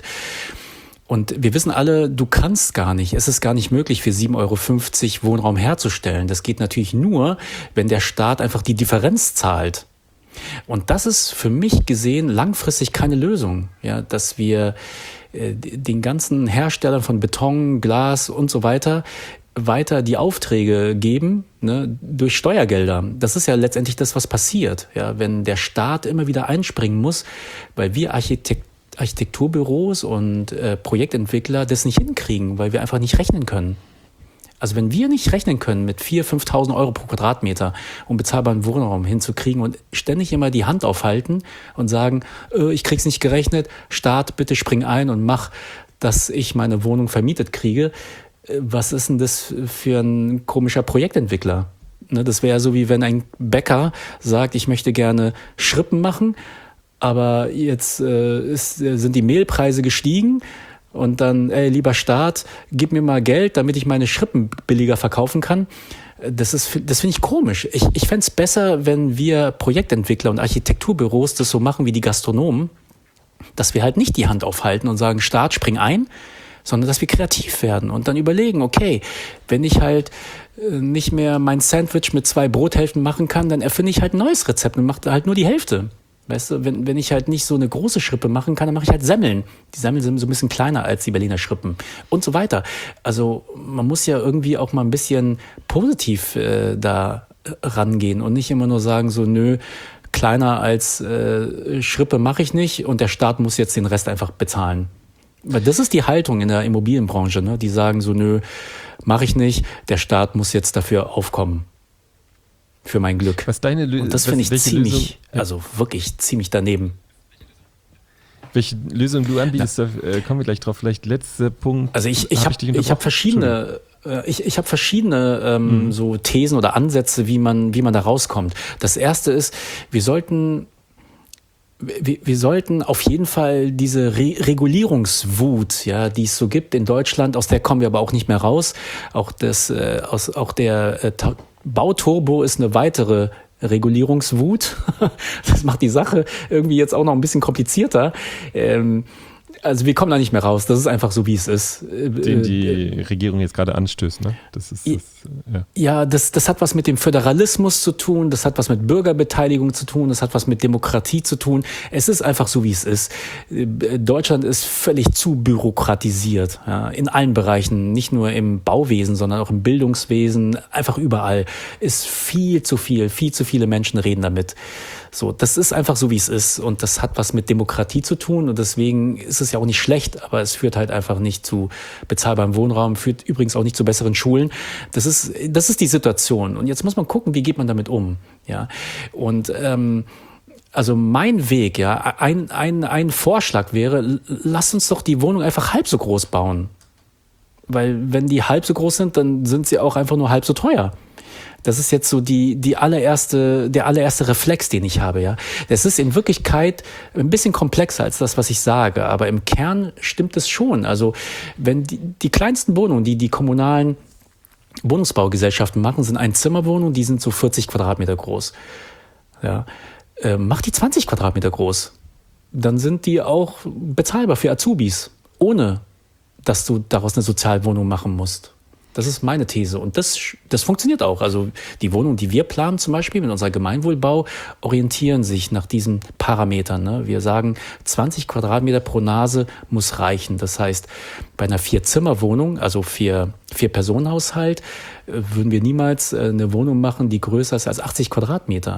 Speaker 1: Und wir wissen alle, du kannst gar nicht, es ist gar nicht möglich, für sieben Euro fünfzig Wohnraum herzustellen. Das geht natürlich nur, wenn der Staat einfach die Differenz zahlt. Und das ist für mich gesehen langfristig keine Lösung, ja, dass wir äh, den ganzen Herstellern von Beton, Glas und so weiter weiter die Aufträge geben, ne, durch Steuergelder. Das ist ja letztendlich das, was passiert, ja, wenn der Staat immer wieder einspringen muss, weil wir Architekt, Architekturbüros und äh, Projektentwickler das nicht hinkriegen, weil wir einfach nicht rechnen können. Also wenn wir nicht rechnen können mit viertausend, fünftausend Euro pro Quadratmeter, um bezahlbaren Wohnraum hinzukriegen und ständig immer die Hand aufhalten und sagen, äh, ich krieg's nicht gerechnet, Staat, bitte spring ein und mach, dass ich meine Wohnung vermietet kriege. Äh, was ist denn das für ein komischer Projektentwickler? Ne, das wäre so, wie wenn ein Bäcker sagt, ich möchte gerne Schrippen machen, aber jetzt äh, ist, sind die Mehlpreise gestiegen. Und dann, ey, lieber Staat, gib mir mal Geld, damit ich meine Schrippen billiger verkaufen kann. Das ist, das finde ich komisch. Ich, ich fände es besser, wenn wir Projektentwickler und Architekturbüros das so machen wie die Gastronomen, dass wir halt nicht die Hand aufhalten und sagen, Staat, spring ein, sondern dass wir kreativ werden und dann überlegen, okay, wenn ich halt nicht mehr mein Sandwich mit zwei Brothälften machen kann, dann erfinde ich halt ein neues Rezept und mache halt nur die Hälfte. Weißt du, wenn, wenn ich halt nicht so eine große Schrippe machen kann, dann mache ich halt Semmeln. Die Semmeln sind so ein bisschen kleiner als die Berliner Schrippen und so weiter. Also man muss ja irgendwie auch mal ein bisschen positiv äh, da rangehen und nicht immer nur sagen so, nö, kleiner als äh, Schrippe mache ich nicht und der Staat muss jetzt den Rest einfach bezahlen. Weil das ist die Haltung in der Immobilienbranche, ne? Die sagen so, nö, mache ich nicht, der Staat muss jetzt dafür aufkommen. Für mein Glück.
Speaker 2: Was deine Lö-
Speaker 1: Und das
Speaker 2: was,
Speaker 1: finde ich ziemlich,
Speaker 2: Lösung, ja.
Speaker 1: also wirklich ziemlich daneben.
Speaker 2: Welche Lösung du anbietest, da äh, kommen wir gleich drauf. Vielleicht letzter Punkt.
Speaker 1: Also ich, ich
Speaker 2: hab
Speaker 1: habe ich, ich hab verschiedene, äh, ich, ich hab verschiedene ähm, mhm. so Thesen oder Ansätze, wie man, wie man da rauskommt. Das erste ist, wir sollten Wir, wir sollten auf jeden Fall diese Re- Regulierungswut, ja, die es so gibt in Deutschland, aus der kommen wir aber auch nicht mehr raus. Auch das, äh, aus, auch der äh, Ta- Bauturbo ist eine weitere Regulierungswut. Das macht die Sache irgendwie jetzt auch noch ein bisschen komplizierter. Ähm, Also wir kommen da nicht mehr raus. Das ist einfach so, wie es ist.
Speaker 2: Den die Regierung jetzt gerade anstößt, ne? Das ist das, ja.
Speaker 1: Ja, das, das hat was mit dem Föderalismus zu tun, das hat was mit Bürgerbeteiligung zu tun, das hat was mit Demokratie zu tun. Es ist einfach so, wie es ist. Deutschland ist völlig zu bürokratisiert, ja, in allen Bereichen, nicht nur im Bauwesen, sondern auch im Bildungswesen, einfach überall. Ist viel zu viel, viel zu viele Menschen reden damit. So, das ist einfach so, wie es ist und das hat was mit Demokratie zu tun und deswegen ist es ja auch nicht schlecht, aber es führt halt einfach nicht zu bezahlbarem Wohnraum, führt übrigens auch nicht zu besseren Schulen. Das ist, das ist die Situation und jetzt muss man gucken, wie geht man damit um, ja. Und ähm, also mein Weg, ja, ein, ein, ein Vorschlag wäre, lass uns doch die Wohnung einfach halb so groß bauen, weil wenn die halb so groß sind, dann sind sie auch einfach nur halb so teuer. Das ist jetzt so die, die allererste, der allererste Reflex, den ich habe, ja. Das ist in Wirklichkeit ein bisschen komplexer als das, was ich sage, aber im Kern stimmt es schon. Also, wenn die, die kleinsten Wohnungen, die die kommunalen Wohnungsbaugesellschaften machen, sind Einzimmerwohnungen, die sind so vierzig Quadratmeter groß. Ja. Äh, mach die zwanzig Quadratmeter groß. Dann sind die auch bezahlbar für Azubis, ohne dass du daraus eine Sozialwohnung machen musst. Das ist meine These und das, das funktioniert auch. Also die Wohnungen, die wir planen zum Beispiel mit unserem Gemeinwohlbau, orientieren sich nach diesen Parametern. Ne? Wir sagen, zwanzig Quadratmeter pro Nase muss reichen. Das heißt, bei einer Vier-Zimmer-Wohnung, also für Vier-Personen-Haushalt, würden wir niemals eine Wohnung machen, die größer ist als achtzig Quadratmeter.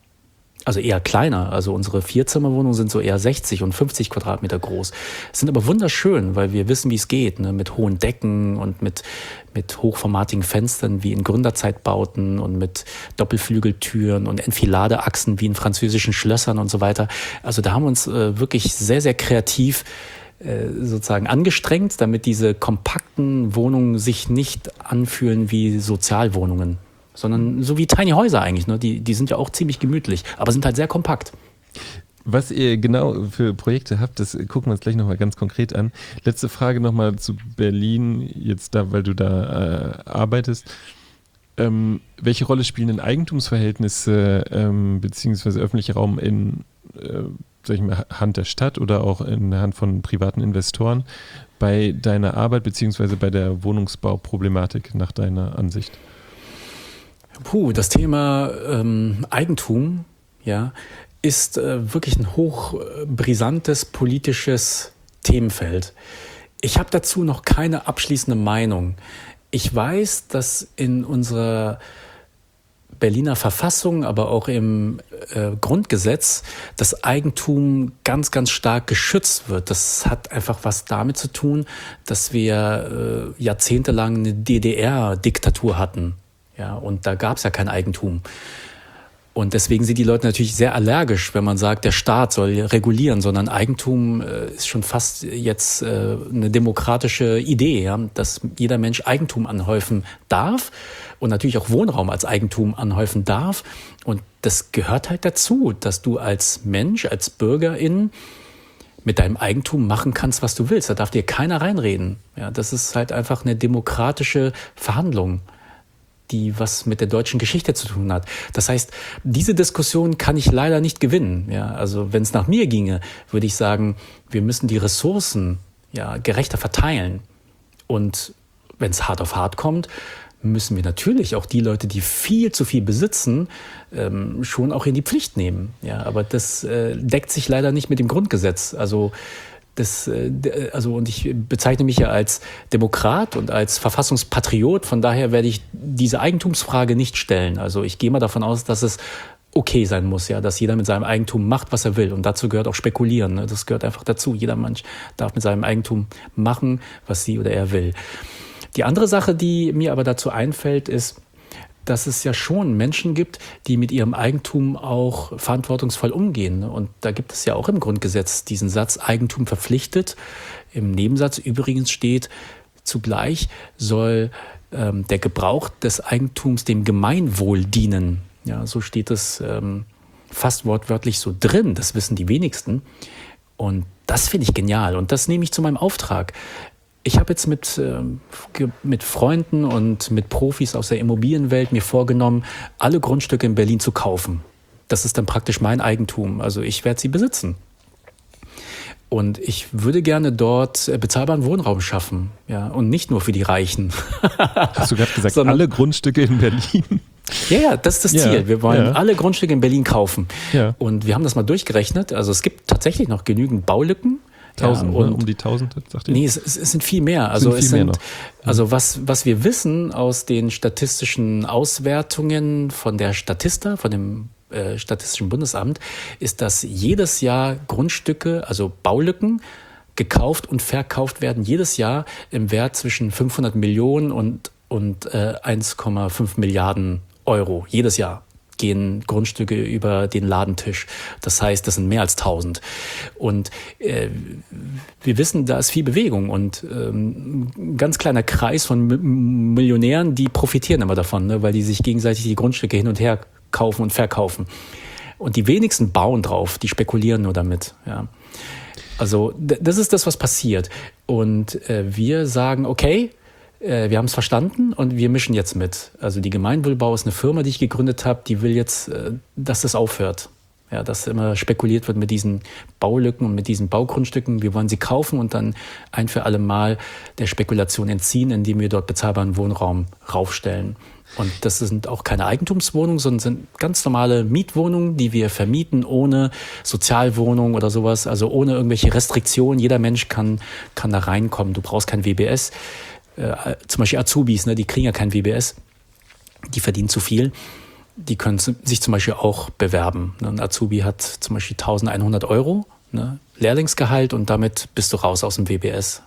Speaker 1: Also eher kleiner. Also unsere Vierzimmerwohnungen sind so eher sechzig und fünfzig Quadratmeter groß. Sind aber wunderschön, weil wir wissen, wie es geht, ne? Mit hohen Decken und mit, mit hochformatigen Fenstern wie in Gründerzeitbauten und mit Doppelflügeltüren und Enfiladeachsen wie in französischen Schlössern und so weiter. Also da haben wir uns äh, wirklich sehr, sehr kreativ äh, sozusagen angestrengt, damit diese kompakten Wohnungen sich nicht anfühlen wie Sozialwohnungen, sondern so wie Tiny Häuser eigentlich. Ne? Die, die sind ja auch ziemlich gemütlich, aber sind halt sehr kompakt.
Speaker 2: Was ihr genau für Projekte habt, das gucken wir uns gleich nochmal ganz konkret an. Letzte Frage nochmal zu Berlin, jetzt da, weil du da äh, arbeitest. Ähm, welche Rolle spielen denn Eigentumsverhältnisse ähm, beziehungsweise öffentlicher Raum in äh, sag ich mal, Hand der Stadt oder auch in der Hand von privaten Investoren bei deiner Arbeit beziehungsweise bei der Wohnungsbauproblematik nach deiner Ansicht?
Speaker 1: Puh, das Thema ähm, Eigentum, ja, ist äh, wirklich ein hochbrisantes politisches Themenfeld. Ich habe dazu noch keine abschließende Meinung. ich weiß, dass in unserer Berliner Verfassung, aber auch im äh, Grundgesetz das Eigentum ganz, ganz stark geschützt wird. Das hat einfach was damit zu tun, dass wir äh, jahrzehntelang eine D D R-Diktatur hatten. Ja, und da gab es ja kein Eigentum. Und deswegen sind die Leute natürlich sehr allergisch, wenn man sagt, der Staat soll regulieren, sondern Eigentum äh, ist schon fast jetzt äh, eine demokratische Idee, ja, dass jeder Mensch Eigentum anhäufen darf und natürlich auch Wohnraum als Eigentum anhäufen darf. Und das gehört halt dazu, dass du als Mensch, als Bürgerin mit deinem Eigentum machen kannst, was du willst. Da darf dir keiner reinreden. Ja, das ist halt einfach eine demokratische Verhandlung, die was mit der deutschen Geschichte zu tun hat. Das heißt, diese Diskussion kann ich leider nicht gewinnen. Ja, also wenn es nach mir ginge, würde ich sagen, wir müssen die Ressourcen ja gerechter verteilen. Und wenn es hart auf hart kommt, müssen wir natürlich auch die Leute, die viel zu viel besitzen, ähm, schon auch in die Pflicht nehmen. Ja, aber das äh, deckt sich leider nicht mit dem Grundgesetz. Also Das, also und ich bezeichne mich ja als Demokrat und als Verfassungspatriot, von daher werde ich diese Eigentumsfrage nicht stellen. Also ich gehe mal davon aus, dass es okay sein muss, ja, dass jeder mit seinem Eigentum macht, was er will. Und dazu gehört auch Spekulieren. Ne? Das gehört einfach dazu. Jeder Mensch darf mit seinem Eigentum machen, was sie oder er will. Die andere Sache, die mir aber dazu einfällt, ist, dass es ja schon Menschen gibt, die mit ihrem Eigentum auch verantwortungsvoll umgehen. Und da gibt es ja auch im Grundgesetz diesen Satz, Eigentum verpflichtet. Im Nebensatz übrigens steht, zugleich soll ähm, der Gebrauch des Eigentums dem Gemeinwohl dienen. Ja, so steht es ähm, fast wortwörtlich so drin. Das wissen die wenigsten. Und das finde ich genial. Und das nehme ich zu meinem Auftrag. Ich habe jetzt mit, äh, mit Freunden und mit Profis aus der Immobilienwelt mir vorgenommen, alle Grundstücke in Berlin zu kaufen. Das ist dann praktisch mein Eigentum. Also ich werde sie besitzen. Und ich würde gerne dort bezahlbaren Wohnraum schaffen. Ja, und nicht nur für die Reichen.
Speaker 2: Hast du gerade gesagt, alle Grundstücke in Berlin?
Speaker 1: Ja, ja, das ist das Ziel.
Speaker 2: Ja,
Speaker 1: wir wollen
Speaker 2: ja.
Speaker 1: alle Grundstücke in Berlin kaufen.
Speaker 2: Ja.
Speaker 1: Und wir haben das mal durchgerechnet. Also es gibt tatsächlich noch genügend Baulücken.
Speaker 2: Tausend,
Speaker 1: ja,
Speaker 2: ne? Um die tausend, sagt ihr?
Speaker 1: Nee, es, es sind viel mehr. Also,
Speaker 2: sind viel
Speaker 1: es
Speaker 2: mehr
Speaker 1: sind,
Speaker 2: noch.
Speaker 1: also was, was wir wissen aus den statistischen Auswertungen von der Statista, von dem äh, Statistischen Bundesamt, ist, dass jedes Jahr Grundstücke, also Baulücken, gekauft und verkauft werden, jedes Jahr im Wert zwischen fünfhundert Millionen und, und äh, eins Komma fünf Milliarden Euro. Jedes Jahr gehen Grundstücke über den Ladentisch. Das heißt, das sind mehr als tausend. Und äh, wir wissen, da ist viel Bewegung und ähm, ein ganz kleiner Kreis von M- Millionären, die profitieren immer davon, ne, weil die sich gegenseitig die Grundstücke hin und her kaufen und verkaufen. Und die wenigsten bauen drauf, die spekulieren nur damit. Ja. Also d- das ist das, was passiert. Und äh, wir sagen, okay, wir haben es verstanden und wir mischen jetzt mit. Also die Gemeinwohlbau ist eine Firma, die ich gegründet habe, die will jetzt, dass das aufhört. Ja, dass immer spekuliert wird mit diesen Baulücken und mit diesen Baugrundstücken. Wir wollen sie kaufen und dann ein für alle Mal der Spekulation entziehen, indem wir dort bezahlbaren Wohnraum raufstellen. Und das sind auch keine Eigentumswohnungen, sondern sind ganz normale Mietwohnungen, die wir vermieten ohne Sozialwohnung oder sowas, also ohne irgendwelche Restriktionen. Jeder Mensch kann, kann da reinkommen. Du brauchst kein W B S. Äh, zum Beispiel Azubis, ne, die kriegen ja kein W B S, die verdienen zu viel, die können sich zum Beispiel auch bewerben. Ein Azubi hat zum Beispiel eintausendeinhundert Euro, ne, Lehrlingsgehalt und damit bist du raus aus dem W B S.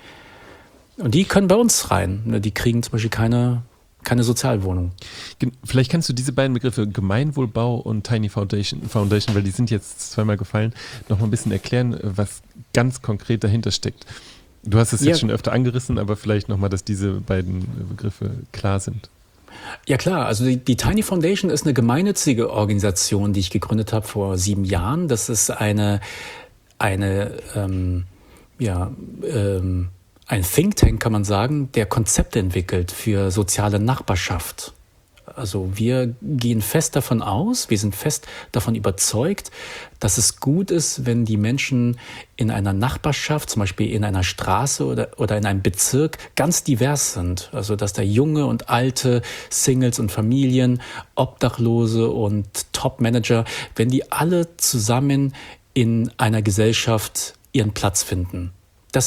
Speaker 1: Und die können bei uns rein, ne, die kriegen zum Beispiel keine, keine Sozialwohnung.
Speaker 2: Vielleicht kannst du diese beiden Begriffe Gemeinwohlbau und Tiny Foundation, Foundation, weil die sind jetzt zweimal gefallen, noch mal ein bisschen erklären, was ganz konkret dahinter steckt. Du hast es jetzt ja schon öfter angerissen, aber vielleicht nochmal, dass diese beiden Begriffe klar sind.
Speaker 1: Ja klar, also die, die Tiny Foundation ist eine gemeinnützige Organisation, die ich gegründet habe vor sieben Jahren. Das ist eine, eine ähm, ja, ähm, ein Think Tank, kann man sagen, der Konzepte entwickelt für soziale Nachbarschaft. Also wir gehen fest davon aus, wir sind fest davon überzeugt, dass es gut ist, wenn die Menschen in einer Nachbarschaft, zum Beispiel in einer Straße oder, oder in einem Bezirk, ganz divers sind. Also dass da junge und alte, Singles und Familien, Obdachlose und Top-Manager, wenn die alle zusammen in einer Gesellschaft ihren Platz finden. Das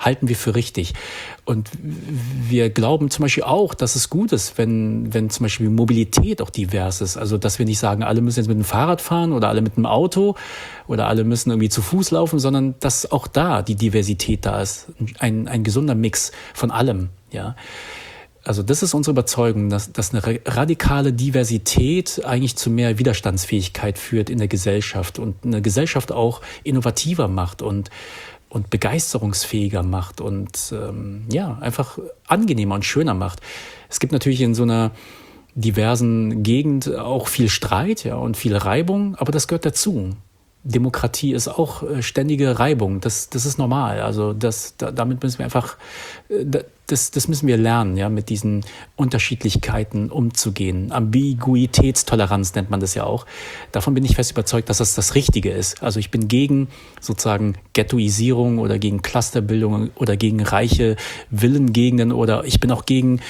Speaker 1: halten wir für richtig. Und wir glauben zum Beispiel auch, dass es gut ist, wenn, wenn zum Beispiel Mobilität auch divers ist. Also, dass wir nicht sagen, alle müssen jetzt mit dem Fahrrad fahren oder alle mit dem Auto oder alle müssen irgendwie zu Fuß laufen, sondern dass auch da die Diversität da ist. Ein, ein gesunder Mix von allem, ja. Also das ist unsere Überzeugung, dass, dass eine radikale Diversität eigentlich zu mehr Widerstandsfähigkeit führt in der Gesellschaft und eine Gesellschaft auch innovativer macht und und begeisterungsfähiger macht und ähm, ja, einfach angenehmer und schöner macht. Es gibt natürlich in so einer diversen Gegend auch viel Streit, ja, und viel Reibung, aber das gehört dazu. Demokratie ist auch äh, ständige Reibung, das, das ist normal. Also das, da, damit müssen wir einfach, äh, das, das müssen wir lernen, ja, mit diesen Unterschiedlichkeiten umzugehen. Ambiguitätstoleranz nennt man das ja auch. Davon bin ich fest überzeugt, dass das das Richtige ist. Also ich bin gegen sozusagen Ghettoisierung oder gegen Clusterbildung oder gegen reiche Villengegenden oder ich bin auch gegen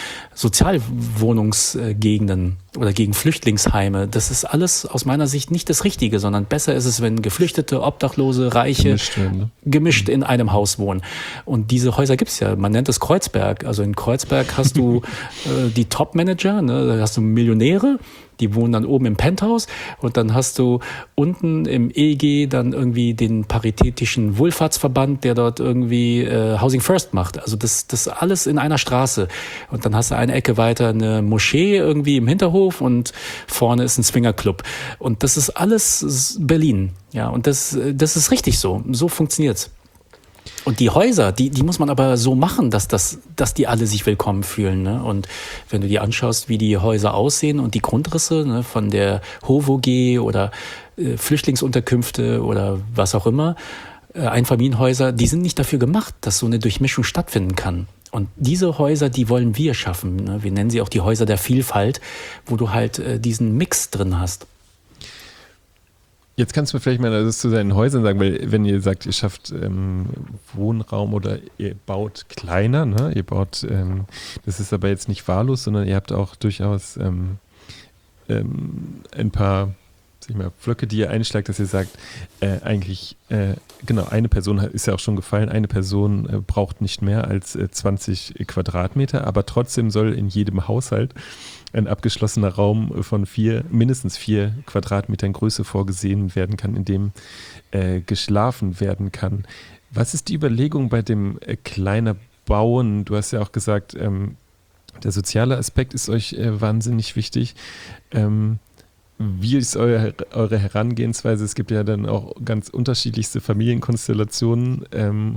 Speaker 1: Sozialwohnungsgegenden oder gegen Flüchtlingsheime. Das ist alles aus meiner Sicht nicht das Richtige, sondern besser ist es, wenn Geflüchtete, Obdachlose, Reiche
Speaker 2: gemischt, ne?
Speaker 1: gemischt in einem Haus wohnen. Und diese Häuser gibt's ja. Man nennt es Kreuzberg. Also in Kreuzberg hast du äh, die Top-Manager, ne? Da hast du Millionäre, die wohnen dann oben im Penthouse und dann hast du unten im E G dann irgendwie den paritätischen Wohlfahrtsverband, der dort irgendwie äh, Housing First macht. Also das, das alles in einer Straße. Und dann hast du eine Ecke weiter eine Moschee irgendwie im Hinterhof und vorne ist ein Swingerclub. Und das ist alles Berlin. Ja, und das, das ist richtig so. So funktioniert's. Und die Häuser, die, die muss man aber so machen, dass, das, dass die alle sich willkommen fühlen. Ne? Und wenn du dir anschaust, wie die Häuser aussehen und die Grundrisse, ne, von der HOVOG oder äh, Flüchtlingsunterkünfte oder was auch immer, äh, Einfamilienhäuser, die sind nicht dafür gemacht, dass so eine Durchmischung stattfinden kann. Und diese Häuser, die wollen wir schaffen. Ne? Wir nennen sie auch die Häuser der Vielfalt, wo du halt äh, diesen Mix drin hast.
Speaker 2: Jetzt kannst du mir vielleicht mal das zu deinen Häusern sagen, weil wenn ihr sagt, ihr schafft ähm, Wohnraum oder ihr baut kleiner, ne? Ihr baut, ähm, das ist aber jetzt nicht wahllos, sondern ihr habt auch durchaus ähm, ähm, ein paar, sag ich mal, Pflöcke, die ihr einschlagt, dass ihr sagt, äh, eigentlich, äh, genau, eine Person ist ja auch schon gefallen, eine Person äh, braucht nicht mehr als äh, zwanzig Quadratmeter, aber trotzdem soll in jedem Haushalt ein abgeschlossener Raum von vier, mindestens vier Quadratmetern Größe vorgesehen werden kann, in dem äh, geschlafen werden kann. Was ist die Überlegung bei dem äh, kleiner Bauen? Du hast ja auch gesagt, ähm, der soziale Aspekt ist euch äh, wahnsinnig wichtig. Ähm, wie ist euer, eure Herangehensweise? Es gibt ja dann auch ganz unterschiedlichste Familienkonstellationen ähm,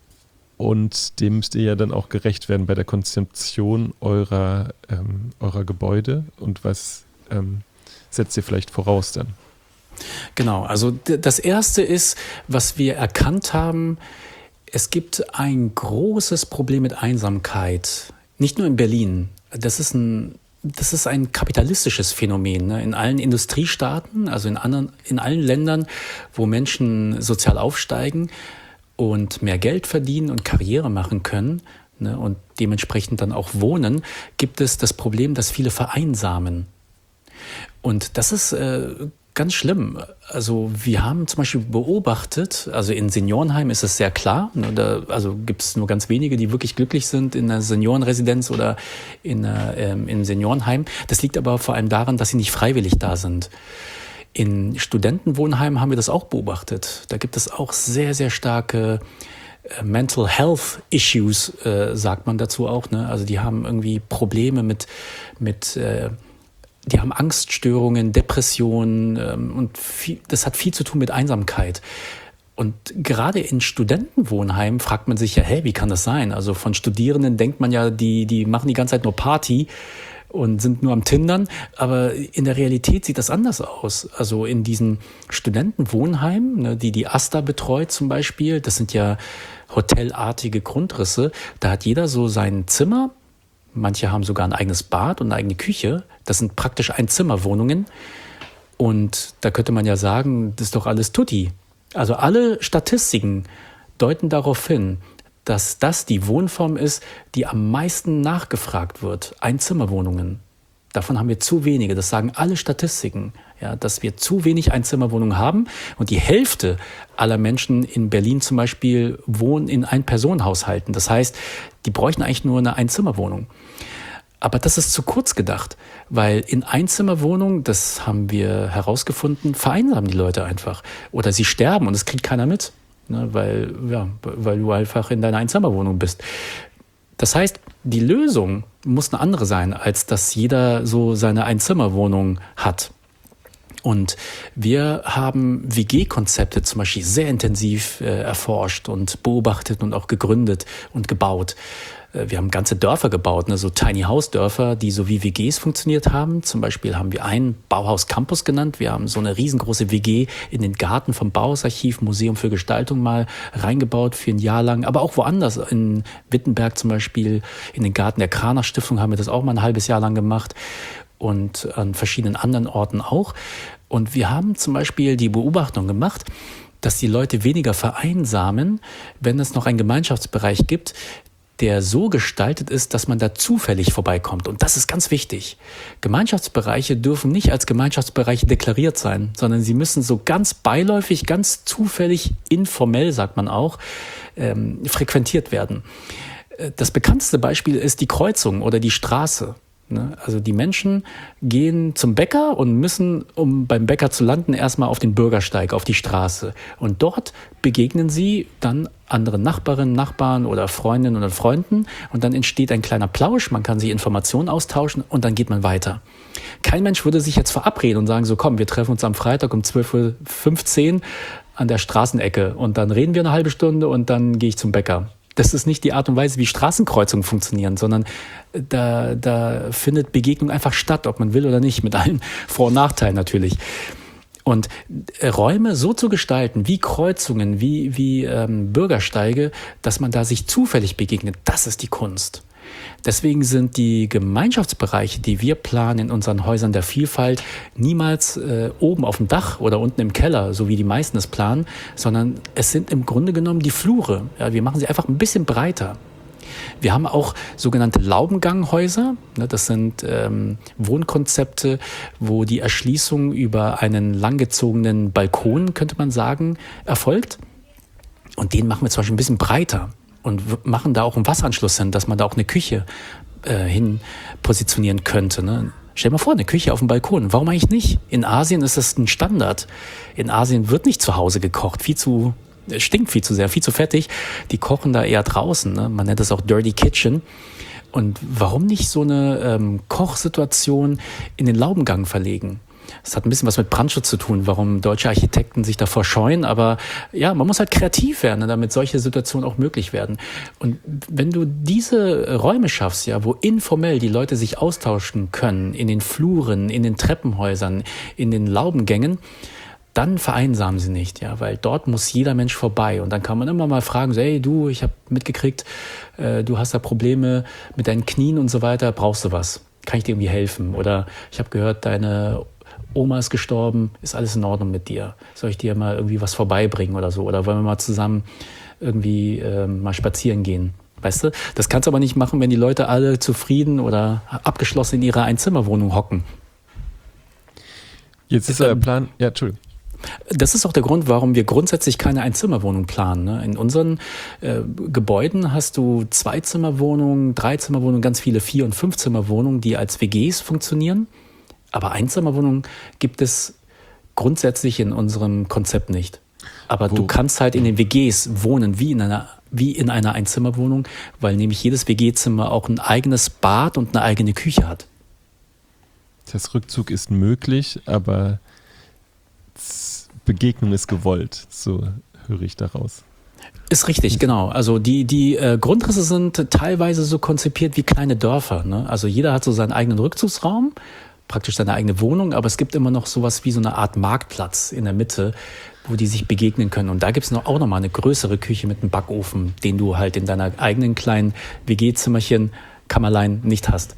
Speaker 2: und dem müsst ihr ja dann auch gerecht werden bei der Konzeption eurer, ähm, eurer Gebäude. Und was ähm, setzt ihr vielleicht voraus dann?
Speaker 1: Genau, also d- das Erste ist, was wir erkannt haben, es gibt ein großes Problem mit Einsamkeit. Nicht nur in Berlin. Das ist ein, das ist ein kapitalistisches Phänomen. Ne? In allen Industriestaaten, also in, anderen, in allen Ländern, wo Menschen sozial aufsteigen und mehr Geld verdienen und Karriere machen können, ne, und dementsprechend dann auch wohnen, gibt es das Problem, dass viele vereinsamen. Und das ist äh, ganz schlimm. Also wir haben zum Beispiel beobachtet, also in Seniorenheim ist es sehr klar, ne, da, also gibt es nur ganz wenige, die wirklich glücklich sind in einer Seniorenresidenz oder in einer, ähm, im Seniorenheim. Das liegt aber vor allem daran, dass sie nicht freiwillig da sind. In Studentenwohnheimen haben wir das auch beobachtet. Da gibt es auch sehr, sehr starke äh, Mental Health Issues, äh, sagt man dazu auch. Ne? Also die haben irgendwie Probleme mit, mit äh, die haben Angststörungen, Depressionen ähm, und viel, das hat viel zu tun mit Einsamkeit. Und gerade in Studentenwohnheimen fragt man sich ja, hey, wie kann das sein? Also von Studierenden denkt man ja, die, die machen die ganze Zeit nur Party und sind nur am Tindern, aber in der Realität sieht das anders aus. Also in diesen Studentenwohnheimen, ne, die die AStA betreut zum Beispiel, das sind ja hotelartige Grundrisse, da hat jeder so sein Zimmer, manche haben sogar ein eigenes Bad und eine eigene Küche, das sind praktisch Einzimmerwohnungen und da könnte man ja sagen, das ist doch alles tutti. Also alle Statistiken deuten darauf hin, dass das die Wohnform ist, die am meisten nachgefragt wird. Einzimmerwohnungen. Davon haben wir zu wenige. Das sagen alle Statistiken, ja, dass wir zu wenig Einzimmerwohnungen haben. Und die Hälfte aller Menschen in Berlin zum Beispiel wohnen in Ein-Personen-Haushalten. Das heißt, die bräuchten eigentlich nur eine Einzimmerwohnung. Aber das ist zu kurz gedacht, weil in Einzimmerwohnungen, das haben wir herausgefunden, vereinsamen die Leute einfach. Oder sie sterben und es kriegt keiner mit, ne, weil, ja, weil du einfach in deiner Einzimmerwohnung bist. Das heißt, die Lösung muss eine andere sein, als dass jeder so seine Einzimmerwohnung hat. Und wir haben W G-Konzepte zum Beispiel sehr intensiv äh, erforscht und beobachtet und auch gegründet und gebaut. Wir haben ganze Dörfer gebaut, ne, so Tiny House Dörfer, die so wie W Gs funktioniert haben. Zum Beispiel haben wir einen Bauhaus Campus genannt. Wir haben so eine riesengroße W G in den Garten vom Bauhausarchiv, Museum für Gestaltung mal reingebaut für ein Jahr lang. Aber auch woanders, in Wittenberg zum Beispiel, in den Garten der Kranach Stiftung haben wir das auch mal ein halbes Jahr lang gemacht. Und an verschiedenen anderen Orten auch. Und wir haben zum Beispiel die Beobachtung gemacht, dass die Leute weniger vereinsamen, wenn es noch einen Gemeinschaftsbereich gibt, der so gestaltet ist, dass man da zufällig vorbeikommt. Und das ist ganz wichtig. Gemeinschaftsbereiche dürfen nicht als Gemeinschaftsbereiche deklariert sein, sondern sie müssen so ganz beiläufig, ganz zufällig, informell, sagt man auch, ähm, frequentiert werden. Das bekannteste Beispiel ist die Kreuzung oder die Straße. Also die Menschen gehen zum Bäcker und müssen, um beim Bäcker zu landen, erstmal auf den Bürgersteig, auf die Straße. Und dort begegnen sie dann anderen Nachbarinnen, Nachbarn oder Freundinnen oder Freunden. Und dann entsteht ein kleiner Plausch, man kann sich Informationen austauschen und dann geht man weiter. Kein Mensch würde sich jetzt verabreden und sagen, so komm, wir treffen uns am Freitag um zwölf Uhr fünfzehn an der Straßenecke und dann reden wir eine halbe Stunde und dann gehe ich zum Bäcker. Das ist nicht die Art und Weise, wie Straßenkreuzungen funktionieren, sondern da, da findet Begegnung einfach statt, ob man will oder nicht, mit allen Vor- und Nachteilen natürlich. Und Räume so zu gestalten, wie Kreuzungen, wie, wie ähm, Bürgersteige, dass man da sich zufällig begegnet, das ist die Kunst. Deswegen sind die Gemeinschaftsbereiche, die wir planen in unseren Häusern der Vielfalt, niemals äh, oben auf dem Dach oder unten im Keller, so wie die meisten es planen, sondern es sind im Grunde genommen die Flure. Ja, wir machen sie einfach ein bisschen breiter. Wir haben auch sogenannte Laubenganghäuser. Das sind ähm, Wohnkonzepte, wo die Erschließung über einen langgezogenen Balkon, könnte man sagen, erfolgt. Und den machen wir zum Beispiel ein bisschen breiter. Und machen da auch einen Wasseranschluss hin, dass man da auch eine Küche äh, hin positionieren könnte. Ne? Stell dir mal vor, eine Küche auf dem Balkon. Warum eigentlich nicht? In Asien ist das ein Standard. In Asien wird nicht zu Hause gekocht. Viel zu, es stinkt viel zu sehr, viel zu fettig. Die kochen da eher draußen. Ne? Man nennt das auch Dirty Kitchen. Und warum nicht so eine ähm, Kochsituation in den Laubengang verlegen? Das hat ein bisschen was mit Brandschutz zu tun, warum deutsche Architekten sich davor scheuen. Aber ja, man muss halt kreativ werden, damit solche Situationen auch möglich werden. Und wenn du diese Räume schaffst, ja, wo informell die Leute sich austauschen können, in den Fluren, in den Treppenhäusern, in den Laubengängen, dann vereinsamen sie nicht, ja, weil dort muss jeder Mensch vorbei. Und dann kann man immer mal fragen, so, hey du, ich habe mitgekriegt, äh, du hast da Probleme mit deinen Knien und so weiter, brauchst du was? Kann ich dir irgendwie helfen? Oder ich habe gehört, deine Oma ist gestorben, ist alles in Ordnung mit dir? Soll ich dir mal irgendwie was vorbeibringen oder so? Oder wollen wir mal zusammen irgendwie äh, mal spazieren gehen? Weißt du? Das kannst du aber nicht machen, wenn die Leute alle zufrieden oder abgeschlossen in ihrer Einzimmerwohnung hocken.
Speaker 2: Jetzt ist der Plan, ja, Entschuldigung.
Speaker 1: Das ist auch der Grund, warum wir grundsätzlich keine Einzimmerwohnung planen. Ne? In unseren äh, Gebäuden hast du Zweizimmerwohnungen, Dreizimmerwohnungen, ganz viele Vier- und Fünfzimmerwohnungen, die als W Gs funktionieren. Aber Einzimmerwohnungen gibt es grundsätzlich in unserem Konzept nicht. Aber Wo? du kannst halt in den W Gs wohnen wie in einer, wie in einer Einzimmerwohnung, weil nämlich jedes W G-Zimmer auch ein eigenes Bad und eine eigene Küche hat.
Speaker 2: Das Rückzug ist möglich, aber Begegnung ist gewollt, so höre ich daraus.
Speaker 1: Ist richtig, genau. Also die, die äh, Grundrisse sind teilweise so konzipiert wie kleine Dörfer. Ne? Also jeder hat so seinen eigenen Rückzugsraum, praktisch seine eigene Wohnung, aber es gibt immer noch sowas wie so eine Art Marktplatz in der Mitte, wo die sich begegnen können. Und da gibt es noch, auch nochmal eine größere Küche mit einem Backofen, den du halt in deiner eigenen kleinen W G-Zimmerchen, Kammerlein nicht hast.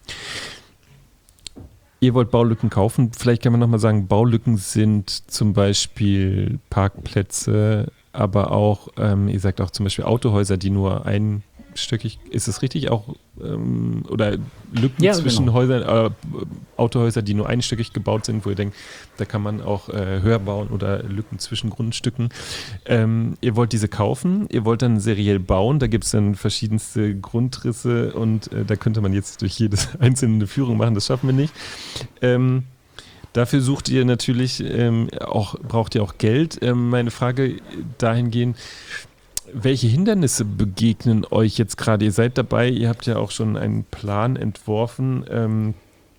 Speaker 2: Ihr wollt Baulücken kaufen. Vielleicht kann man nochmal sagen, Baulücken sind zum Beispiel Parkplätze, aber auch, ähm, ihr sagt auch zum Beispiel Autohäuser, die nur ein einstöckig, ist es richtig? Auch ähm, oder Lücken
Speaker 1: Ja,
Speaker 2: zwischen
Speaker 1: genau.
Speaker 2: Häusern, äh, Autohäuser, die nur einstöckig gebaut sind, wo ihr denkt, da kann man auch äh, höher bauen oder Lücken zwischen Grundstücken. Ähm, ihr wollt diese kaufen, ihr wollt dann seriell bauen, da gibt es dann verschiedenste Grundrisse und äh, da könnte man jetzt durch jedes einzelne eine Führung machen, das schaffen wir nicht. Ähm, Dafür sucht ihr natürlich ähm, auch, braucht ihr auch Geld. Ähm, meine Frage dahingehend, welche Hindernisse begegnen euch jetzt gerade? Ihr seid dabei, ihr habt ja auch schon einen Plan entworfen. Ähm,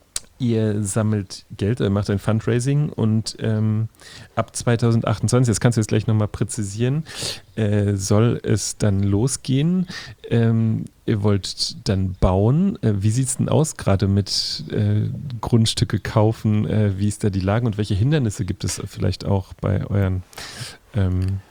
Speaker 2: ihr sammelt Geld, ihr macht ein Fundraising und ähm, ab zwanzig achtundzwanzig, das kannst du jetzt gleich nochmal präzisieren, äh, soll es dann losgehen. Ähm, ihr wollt dann bauen. Äh, wie sieht es denn aus gerade mit äh, Grundstücke kaufen? Äh, wie ist da die Lage und welche Hindernisse gibt es vielleicht auch bei euren ähm,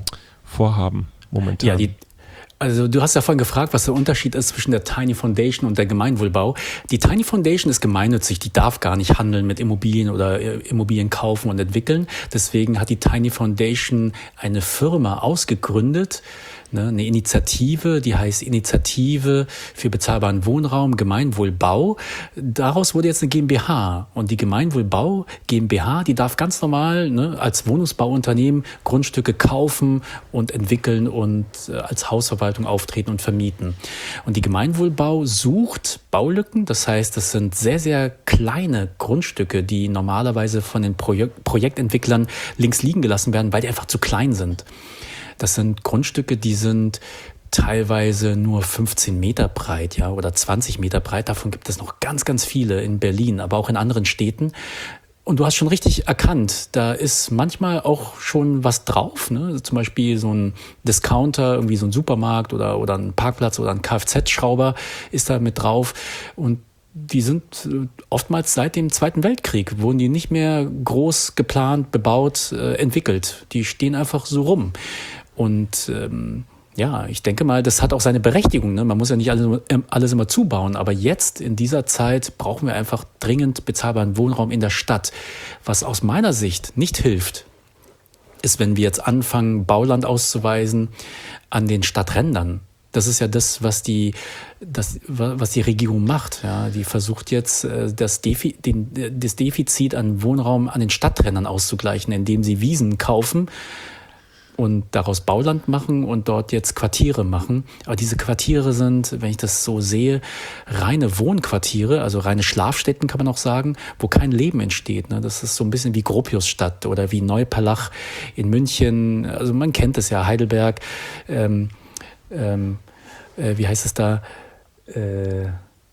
Speaker 2: Vorhaben momentan?
Speaker 1: Ja, die, also du hast ja vorhin gefragt, was der Unterschied ist zwischen der Tiny Foundation und der Gemeinwohlbau. Die Tiny Foundation ist gemeinnützig, die darf gar nicht handeln mit Immobilien oder Immobilien kaufen und entwickeln. Deswegen hat die Tiny Foundation eine Firma ausgegründet, eine Initiative, die heißt Initiative für bezahlbaren Wohnraum, Gemeinwohlbau. Daraus wurde jetzt eine GmbH. Und die Gemeinwohlbau GmbH, die darf ganz normal ne, als Wohnungsbauunternehmen Grundstücke kaufen und entwickeln und äh, als Hausverwaltung auftreten und vermieten. Und die Gemeinwohlbau sucht Baulücken. Das heißt, das sind sehr, sehr kleine Grundstücke, die normalerweise von den Projek- Projektentwicklern links liegen gelassen werden, weil die einfach zu klein sind. Das sind Grundstücke, die sind teilweise nur fünfzehn Meter breit, ja, oder zwanzig Meter breit. Davon gibt es noch ganz, ganz viele in Berlin, aber auch in anderen Städten. Und du hast schon richtig erkannt, da ist manchmal auch schon was drauf, ne? Zum Beispiel so ein Discounter, irgendwie so ein Supermarkt oder, oder ein Parkplatz oder ein Kfz-Schrauber ist da mit drauf. Und die sind oftmals seit dem Zweiten Weltkrieg, wurden die nicht mehr groß geplant, bebaut, äh, entwickelt. Die stehen einfach so rum. Und ähm, ja, ich denke mal, das hat auch seine Berechtigung. Ne? Man muss ja nicht alles, alles immer zubauen. Aber jetzt in dieser Zeit brauchen wir einfach dringend bezahlbaren Wohnraum in der Stadt. Was aus meiner Sicht nicht hilft, ist, wenn wir jetzt anfangen, Bauland auszuweisen an den Stadträndern. Das ist ja das, was die, das, was die Regierung macht. Ja, die versucht jetzt, das, Defi, den, das Defizit an Wohnraum an den Stadträndern auszugleichen, indem sie Wiesen kaufen und daraus Bauland machen und dort jetzt Quartiere machen. Aber diese Quartiere sind, wenn ich das so sehe, reine Wohnquartiere, also reine Schlafstätten kann man auch sagen, wo kein Leben entsteht. Ne? Das ist so ein bisschen wie Gropiusstadt oder wie Neupalach in München. Also man kennt es ja, Heidelberg. Ähm, ähm, äh, wie heißt es da? Äh,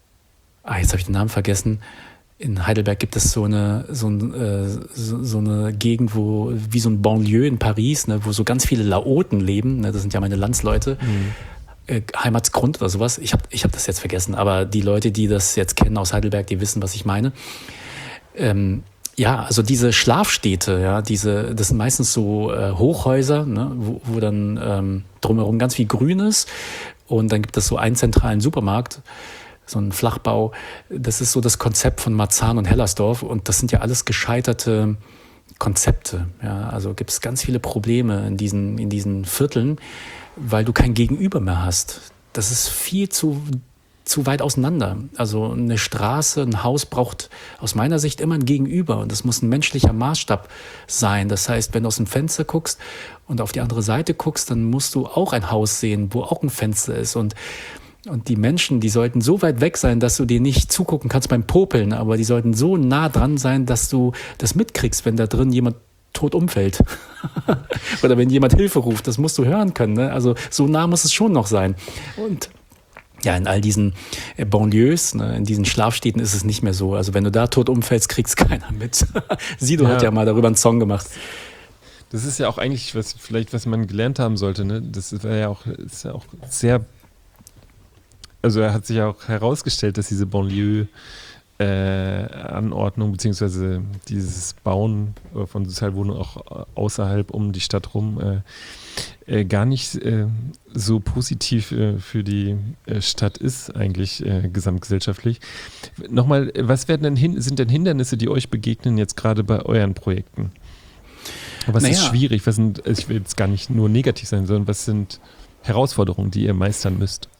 Speaker 1: ah, jetzt habe ich den Namen vergessen. In Heidelberg gibt es so eine so, ein, äh, so, so eine Gegend, wo wie so ein Banlieue in Paris, ne, wo so ganz viele Laoten leben. Ne, das sind ja meine Landsleute. Mhm. Äh, Heimatsgrund oder sowas. Ich habe ich hab das jetzt vergessen, aber die Leute, die das jetzt kennen aus Heidelberg, die wissen, was ich meine. Ähm, ja, also diese Schlafstädte, ja, diese, das sind meistens so äh, Hochhäuser, ne, wo, wo dann ähm, drumherum ganz viel Grün ist. Und dann gibt es so einen zentralen Supermarkt, so ein Flachbau. Das ist so das Konzept von Marzahn und Hellersdorf. Und das sind ja alles gescheiterte Konzepte. Ja, also gibt es ganz viele Probleme in diesen, in diesen Vierteln, weil du kein Gegenüber mehr hast. Das ist viel zu, zu weit auseinander. Also eine Straße, ein Haus braucht aus meiner Sicht immer ein Gegenüber. Und das muss ein menschlicher Maßstab sein. Das heißt, wenn du aus dem Fenster guckst und auf die andere Seite guckst, dann musst du auch ein Haus sehen, wo auch ein Fenster ist. Und Und die Menschen, die sollten so weit weg sein, dass du dir nicht zugucken kannst beim Popeln, aber die sollten so nah dran sein, dass du das mitkriegst, wenn da drin jemand tot umfällt. Oder wenn jemand Hilfe ruft, das musst du hören können. Ne? Also so nah muss es schon noch sein. Und ja, in all diesen Banlieues, ne, in diesen Schlafstädten ist es nicht mehr so. Also wenn du da tot umfällst, kriegst keiner mit. Sido ja. hat ja mal darüber einen Song gemacht.
Speaker 2: Das ist ja auch eigentlich was, vielleicht was man gelernt haben sollte. Ne? Das ist ja auch, ist ja auch sehr. Also er hat sich ja auch herausgestellt, dass diese Banlieue-Anordnung äh, beziehungsweise dieses Bauen von Sozialwohnungen auch außerhalb um die Stadt rum äh, äh, gar nicht äh, so positiv äh, für die äh, Stadt ist, eigentlich äh, gesamtgesellschaftlich. Nochmal, was werden denn hin, sind denn Hindernisse, die euch begegnen jetzt gerade bei euren Projekten? Was naja. ist schwierig? Was sind, ich will jetzt gar nicht nur negativ sein, sondern was sind Herausforderungen, die ihr meistern müsst?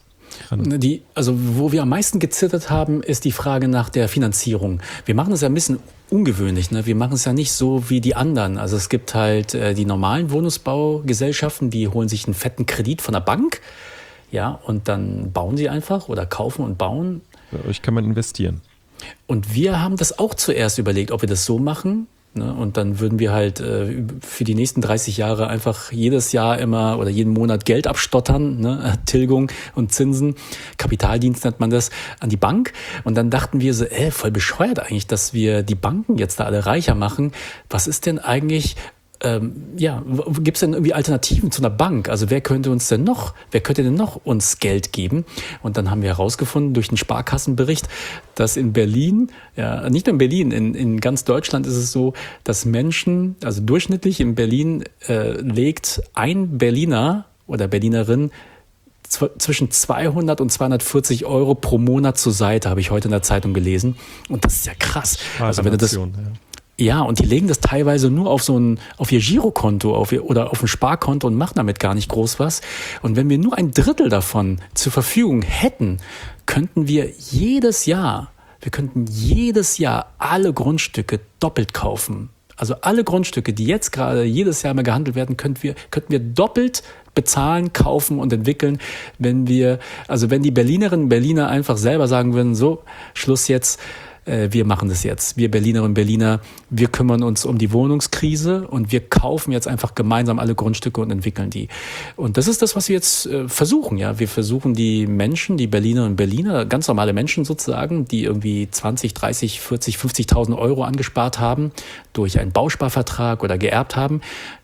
Speaker 2: ran?
Speaker 1: Die, also wo wir am meisten gezittert haben, ist die Frage nach der Finanzierung. Wir machen es ja ein bisschen ungewöhnlich. Ne? Wir machen es ja nicht so wie die anderen. Also es gibt halt äh, die normalen Wohnungsbaugesellschaften, die holen sich einen fetten Kredit von der Bank, ja, und dann bauen sie einfach oder kaufen und bauen.
Speaker 2: Bei euch kann man investieren.
Speaker 1: Und wir haben das auch zuerst überlegt, ob wir das so machen. Ne? Und dann würden wir halt äh, für die nächsten dreißig Jahre einfach jedes Jahr immer oder jeden Monat Geld abstottern, ne? Tilgung und Zinsen, Kapitaldienst nennt man das, an die Bank. Und dann dachten wir so, ey, voll bescheuert eigentlich, dass wir die Banken jetzt da alle reicher machen. Was ist denn eigentlich... Ähm, ja, gibt es denn irgendwie Alternativen zu einer Bank? Also wer könnte uns denn noch, wer könnte denn noch uns Geld geben? Und dann haben wir herausgefunden durch den Sparkassenbericht, dass in Berlin, ja, nicht nur in Berlin, in, in ganz Deutschland ist es so, dass Menschen, also durchschnittlich in Berlin äh, legt ein Berliner oder Berlinerin zwischen zweihundert und zweihundertvierzig Euro pro Monat zur Seite, habe ich heute in der Zeitung gelesen. Und das ist ja krass. Also wenn du das... Ja, und die legen das teilweise nur auf so ein, auf ihr Girokonto auf ihr, oder auf ein Sparkonto und machen damit gar nicht groß was. Und wenn wir nur ein Drittel davon zur Verfügung hätten, könnten wir jedes Jahr, wir könnten jedes Jahr alle Grundstücke doppelt kaufen. Also alle Grundstücke, die jetzt gerade jedes Jahr mal gehandelt werden, könnten wir, könnten wir doppelt bezahlen, kaufen und entwickeln, wenn wir, also wenn die Berlinerinnen und Berliner einfach selber sagen würden, so, Schluss jetzt, wir machen das jetzt. Wir Berlinerinnen und Berliner, wir kümmern uns um die Wohnungskrise und wir kaufen jetzt einfach gemeinsam alle Grundstücke und entwickeln die. Und das ist das, was wir jetzt äh, versuchen. Ja, wir versuchen die Menschen, die Berlinerinnen und Berliner, ganz normale Menschen sozusagen, die irgendwie zwanzig, dreißig, vierzig, fünfzigtausend Euro angespart haben durch einen Bausparvertrag oder geerbt haben,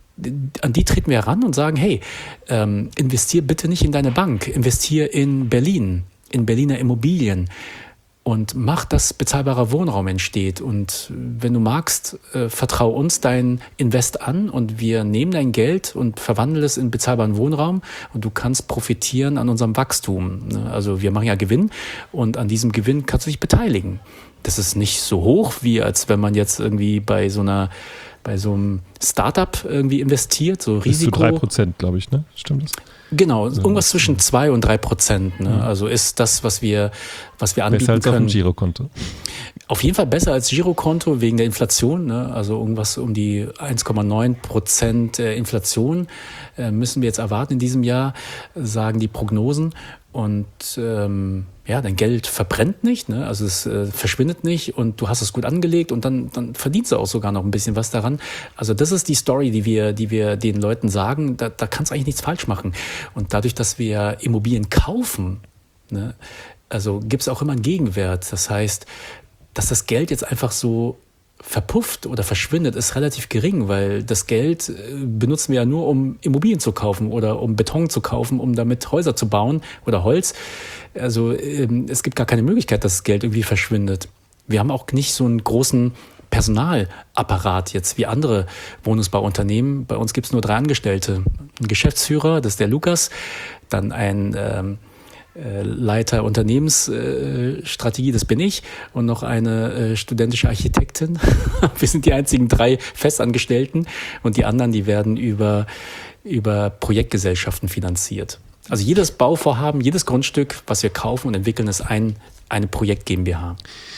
Speaker 1: an die treten wir heran und sagen, hey, ähm, investier bitte nicht in deine Bank, investier in Berlin, in Berliner Immobilien. Und mach, dass bezahlbarer Wohnraum entsteht. Und wenn du magst, äh, vertrau uns dein Invest an und wir nehmen dein Geld und verwandeln es in bezahlbaren Wohnraum und du kannst profitieren an unserem Wachstum. Ne? Also wir machen ja Gewinn und an diesem Gewinn kannst du dich beteiligen. Das ist nicht so hoch, wie als wenn man jetzt irgendwie bei so einer bei so einem Startup irgendwie investiert, so Risiko.
Speaker 2: Bis zu drei Prozent, glaube ich, ne? Stimmt das?
Speaker 1: Genau, irgendwas zwischen zwei und drei Prozent. Ne? Also ist das, was wir, was wir anbieten können.
Speaker 2: Besser als auf dem Girokonto.
Speaker 1: Auf jeden Fall besser als Girokonto wegen der Inflation. Ne? Also irgendwas um die eins Komma neun Prozent Inflation äh, müssen wir jetzt erwarten in diesem Jahr, sagen die Prognosen. Und ähm, ja, dein Geld verbrennt nicht, ne? Also es äh, verschwindet nicht und du hast es gut angelegt und dann, dann verdienst du auch sogar noch ein bisschen was daran. Also das ist die Story, die wir, die wir den Leuten sagen, da, da kannst du eigentlich nichts falsch machen. Und dadurch, dass wir Immobilien kaufen, ne, also gibt es auch immer einen Gegenwert. Das heißt, dass das Geld jetzt einfach so verpufft oder verschwindet, ist relativ gering, weil das Geld benutzen wir ja nur, um Immobilien zu kaufen oder um Beton zu kaufen, um damit Häuser zu bauen oder Holz. Also es gibt gar keine Möglichkeit, dass das Geld irgendwie verschwindet. Wir haben auch nicht so einen großen Personalapparat jetzt wie andere Wohnungsbauunternehmen. Bei uns gibt es nur drei Angestellte. Ein Geschäftsführer, das ist der Lukas, dann ein ähm, Leiter Unternehmensstrategie, das bin ich, und noch eine studentische Architektin. Wir sind die einzigen drei Festangestellten und die anderen, die werden über, über Projektgesellschaften finanziert. Also jedes Bauvorhaben, jedes Grundstück, was wir kaufen und entwickeln, ist ein, eine Projekt GmbH.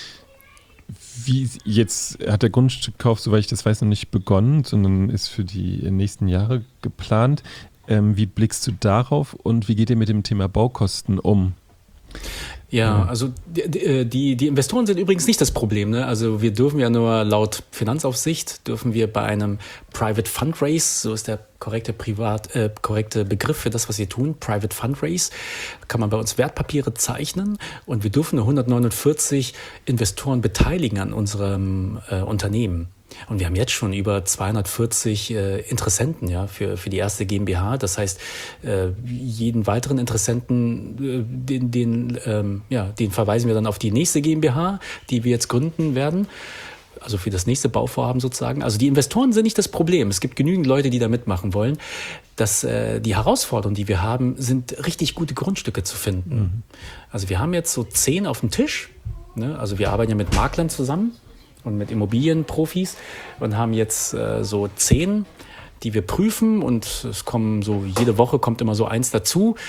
Speaker 2: Wie jetzt hat der Grundstückkauf, soweit ich das weiß, noch nicht begonnen, sondern ist für die nächsten Jahre geplant. Ähm, wie blickst du darauf und wie geht ihr mit dem Thema Baukosten um?
Speaker 1: Ja, also die, die, die Investoren sind übrigens nicht das Problem. Ne? Also wir dürfen ja nur laut Finanzaufsicht, dürfen wir bei einem Private Fundraise, so ist der korrekte, Privat, äh, korrekte Begriff für das, was wir tun, Private Fundraise, kann man bei uns Wertpapiere zeichnen und wir dürfen nur hundertneunundvierzig Investoren beteiligen an unserem äh, Unternehmen. Und wir haben jetzt schon über zweihundertvierzig äh, Interessenten, ja, für, für die erste GmbH. Das heißt, äh, jeden weiteren Interessenten, äh, den, den, ähm, ja, den verweisen wir dann auf die nächste GmbH, die wir jetzt gründen werden. Also für das nächste Bauvorhaben sozusagen. Also die Investoren sind nicht das Problem. Es gibt genügend Leute, die da mitmachen wollen. Das, äh, die Herausforderungen, die wir haben, sind richtig gute Grundstücke zu finden. Mhm. Also wir haben jetzt so zehn auf dem Tisch. Ne? Also wir arbeiten ja mit Maklern zusammen und mit Immobilienprofis und haben jetzt äh, so zehn, die wir prüfen und es kommen so, jede Woche kommt immer so eins dazu.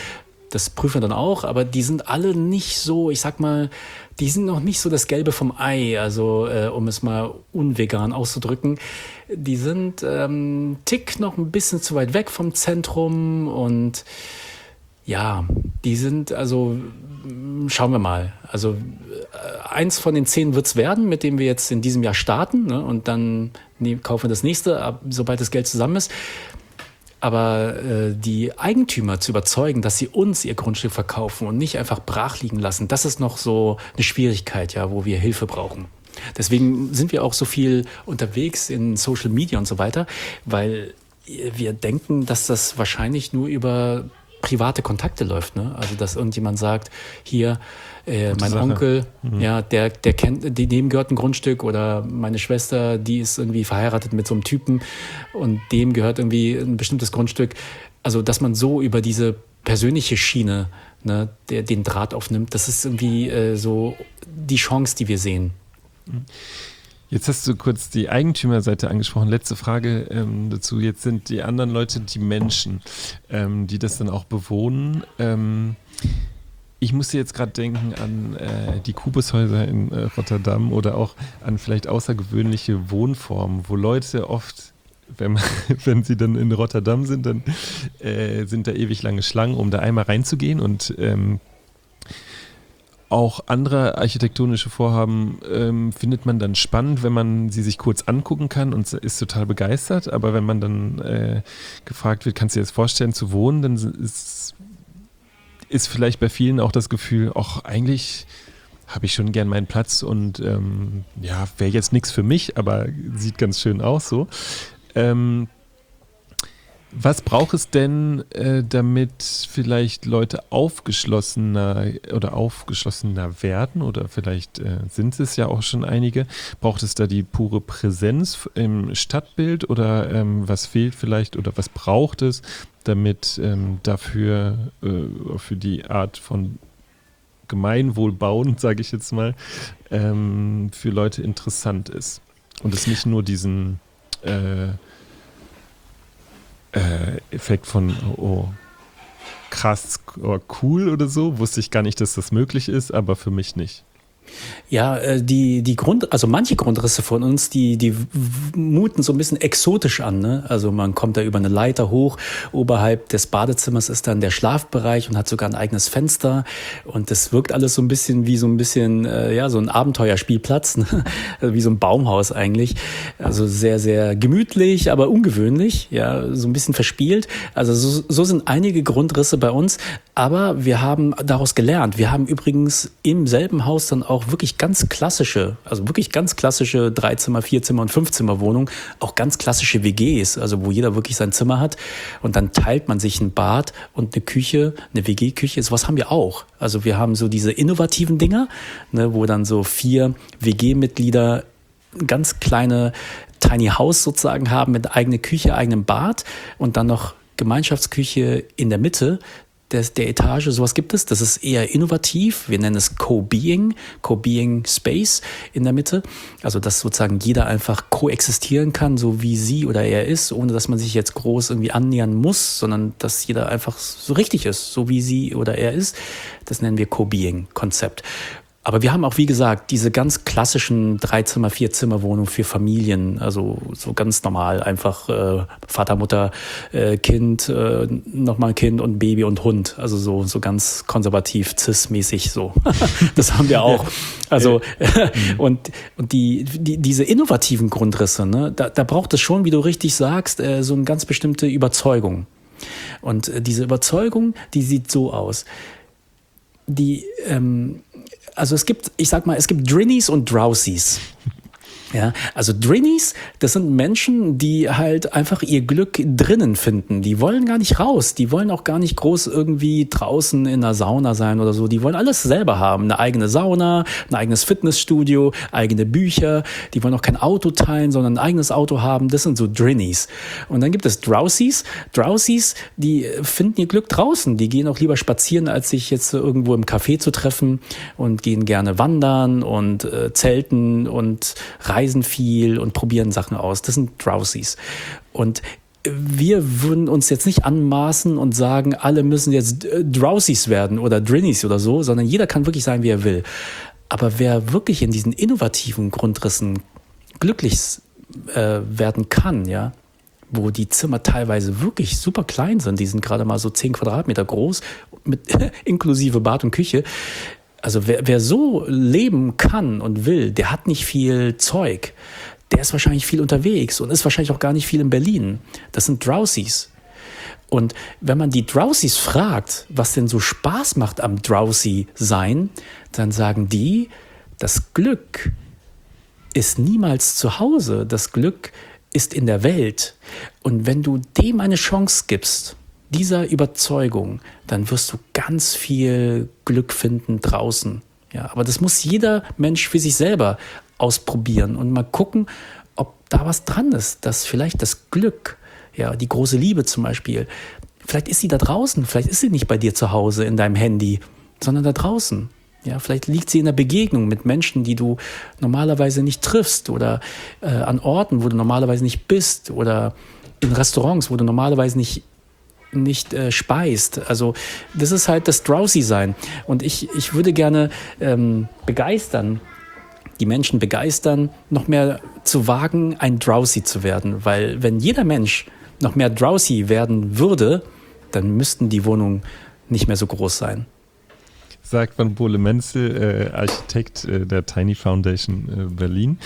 Speaker 1: Das prüfen wir dann auch, aber die sind alle nicht so, ich sag mal, die sind noch nicht so das Gelbe vom Ei, also äh, um es mal unvegan auszudrücken. Die sind ähm, Tick noch ein bisschen zu weit weg vom Zentrum und ja, die sind, also schauen wir mal. Also äh, eins von den zehn wird es werden, mit dem wir jetzt in diesem Jahr starten, ne? Und dann ne, kaufen wir das nächste, ab, sobald das Geld zusammen ist. Aber äh, die Eigentümer zu überzeugen, dass sie uns ihr Grundstück verkaufen und nicht einfach brach liegen lassen, das ist noch so eine Schwierigkeit, ja, wo wir Hilfe brauchen. Deswegen sind wir auch so viel unterwegs in Social Media und so weiter, weil wir denken, dass das wahrscheinlich nur über private Kontakte läuft, ne? Also dass irgendjemand sagt, hier äh, mein Sache. Onkel, mhm. ja, der der kennt, dem gehört ein Grundstück, oder meine Schwester, die ist irgendwie verheiratet mit so einem Typen und dem gehört irgendwie ein bestimmtes Grundstück. Also dass man so über diese persönliche Schiene, ne, der den Draht aufnimmt, das ist irgendwie äh, so die Chance, die wir sehen.
Speaker 2: Jetzt hast du kurz die Eigentümerseite angesprochen. Letzte Frage ähm, dazu. Jetzt sind die anderen Leute die Menschen, ähm, die das dann auch bewohnen. Ähm, ich musste jetzt gerade denken an äh, die Kubushäuser in äh, Rotterdam oder auch an vielleicht außergewöhnliche Wohnformen, wo Leute oft, wenn, man, wenn sie dann in Rotterdam sind, dann äh, sind da ewig lange Schlangen, um da einmal reinzugehen, und ähm, auch andere architektonische Vorhaben ähm, findet man dann spannend, wenn man sie sich kurz angucken kann und ist total begeistert. Aber wenn man dann äh, gefragt wird, kannst du dir das vorstellen zu wohnen, dann ist, ist vielleicht bei vielen auch das Gefühl, ach, eigentlich habe ich schon gern meinen Platz und ähm, ja, wäre jetzt nichts für mich, aber sieht ganz schön aus so. Ähm, Was braucht es denn, äh, damit vielleicht Leute aufgeschlossener oder aufgeschlossener werden, oder vielleicht äh, sind es ja auch schon einige? Braucht es da die pure Präsenz im Stadtbild, oder ähm, was fehlt vielleicht oder was braucht es, damit ähm, dafür äh, für die Art von Gemeinwohlbauen, sage ich jetzt mal, ähm, für Leute interessant ist und es nicht nur diesen äh, Äh, Effekt von oh, krass, oh, cool oder so, wusste ich gar nicht, dass das möglich ist, aber für mich nicht.
Speaker 1: Ja, die, die Grund, also manche Grundrisse von uns, die, die muten so ein bisschen exotisch an, ne? Also man kommt da über eine Leiter hoch, oberhalb des Badezimmers ist dann der Schlafbereich und hat sogar ein eigenes Fenster, und das wirkt alles so ein bisschen wie so ein bisschen, äh, ja, so ein Abenteuerspielplatz, ne? Wie so ein Baumhaus eigentlich. Also sehr, sehr gemütlich, aber ungewöhnlich, ja, so ein bisschen verspielt. Also so, so sind einige Grundrisse bei uns, aber wir haben daraus gelernt. Wir haben übrigens im selben Haus dann auch wirklich ganz klassische, also wirklich ganz klassische Dreizimmer, Vierzimmer und Fünfzimmer Wohnungen, auch ganz klassische W Gs, also wo jeder wirklich sein Zimmer hat, und dann teilt man sich ein Bad und eine Küche, eine W G-Küche, sowas haben wir auch. Also wir haben so diese innovativen Dinger, ne, wo dann so vier W G-Mitglieder ganz kleine Tiny House sozusagen haben mit eigener Küche, eigenem Bad und dann noch Gemeinschaftsküche in der Mitte des, der Etage. Sowas gibt es. Das ist eher innovativ. Wir nennen es Co-Being, Co-Being Space in der Mitte. Also, dass sozusagen jeder einfach koexistieren kann, so wie sie oder er ist, ohne dass man sich jetzt groß irgendwie annähern muss, sondern dass jeder einfach so richtig ist, so wie sie oder er ist. Das nennen wir Co-Being-Konzept. Aber wir haben auch, wie gesagt, diese ganz klassischen Dreizimmer-, Vierzimmer-Wohnungen für Familien, also so ganz normal, einfach äh, Vater, Mutter, äh, Kind, äh, nochmal Kind und Baby und Hund, also so, so ganz konservativ, cis-mäßig so. Das haben wir auch. Also und, und die, die, diese innovativen Grundrisse, ne, da, da braucht es schon, wie du richtig sagst, äh, so eine ganz bestimmte Überzeugung. Und äh, diese Überzeugung, die sieht so aus. Die, ähm, also es gibt, ich sag mal, es gibt Drinnies und Drowsies. Ja, also Drinnies, das sind Menschen, die halt einfach ihr Glück drinnen finden. Die wollen gar nicht raus. Die wollen auch gar nicht groß irgendwie draußen in einer Sauna sein oder so. Die wollen alles selber haben. Eine eigene Sauna, ein eigenes Fitnessstudio, eigene Bücher. Die wollen auch kein Auto teilen, sondern ein eigenes Auto haben. Das sind so Drinnies. Und dann gibt es Drowsies. Drowsies, die finden ihr Glück draußen. Die gehen auch lieber spazieren, als sich jetzt irgendwo im Café zu treffen, und gehen gerne wandern und äh, zelten und reisen viel und probieren Sachen aus. Das sind Drowsies. Und wir würden uns jetzt nicht anmaßen und sagen, alle müssen jetzt Drowsies werden oder Drinnies oder so, sondern jeder kann wirklich sein, wie er will. Aber wer wirklich in diesen innovativen Grundrissen glücklich äh, werden kann, ja, wo die Zimmer teilweise wirklich super klein sind, die sind gerade mal so zehn Quadratmeter groß, mit inklusive Bad und Küche. Also wer, wer so leben kann und will, der hat nicht viel Zeug. Der ist wahrscheinlich viel unterwegs und ist wahrscheinlich auch gar nicht viel in Berlin. Das sind Drowsies. Und wenn man die Drowsies fragt, was denn so Spaß macht am Drowsy-Sein, dann sagen die, das Glück ist niemals zu Hause. Das Glück ist in der Welt. Und wenn du dem eine Chance gibst, dieser Überzeugung, dann wirst du ganz viel Glück finden draußen. Ja, aber das muss jeder Mensch für sich selber ausprobieren und mal gucken, ob da was dran ist, dass vielleicht das Glück, ja, die große Liebe zum Beispiel, vielleicht ist sie da draußen, vielleicht ist sie nicht bei dir zu Hause in deinem Handy, sondern da draußen. Ja, vielleicht liegt sie in der Begegnung mit Menschen, die du normalerweise nicht triffst oder äh, an Orten, wo du normalerweise nicht bist oder in Restaurants, wo du normalerweise nicht, nicht äh, speist. Also das ist halt das Drowsy-Sein. Und ich, ich würde gerne ähm, begeistern, die Menschen begeistern, noch mehr zu wagen, ein Drowsy zu werden. Weil wenn jeder Mensch noch mehr Drowsy werden würde, dann müssten die Wohnungen nicht mehr so groß sein.
Speaker 2: Sagt Van Bole Menzel, äh, Architekt äh, der Tiny Foundation äh, Berlin.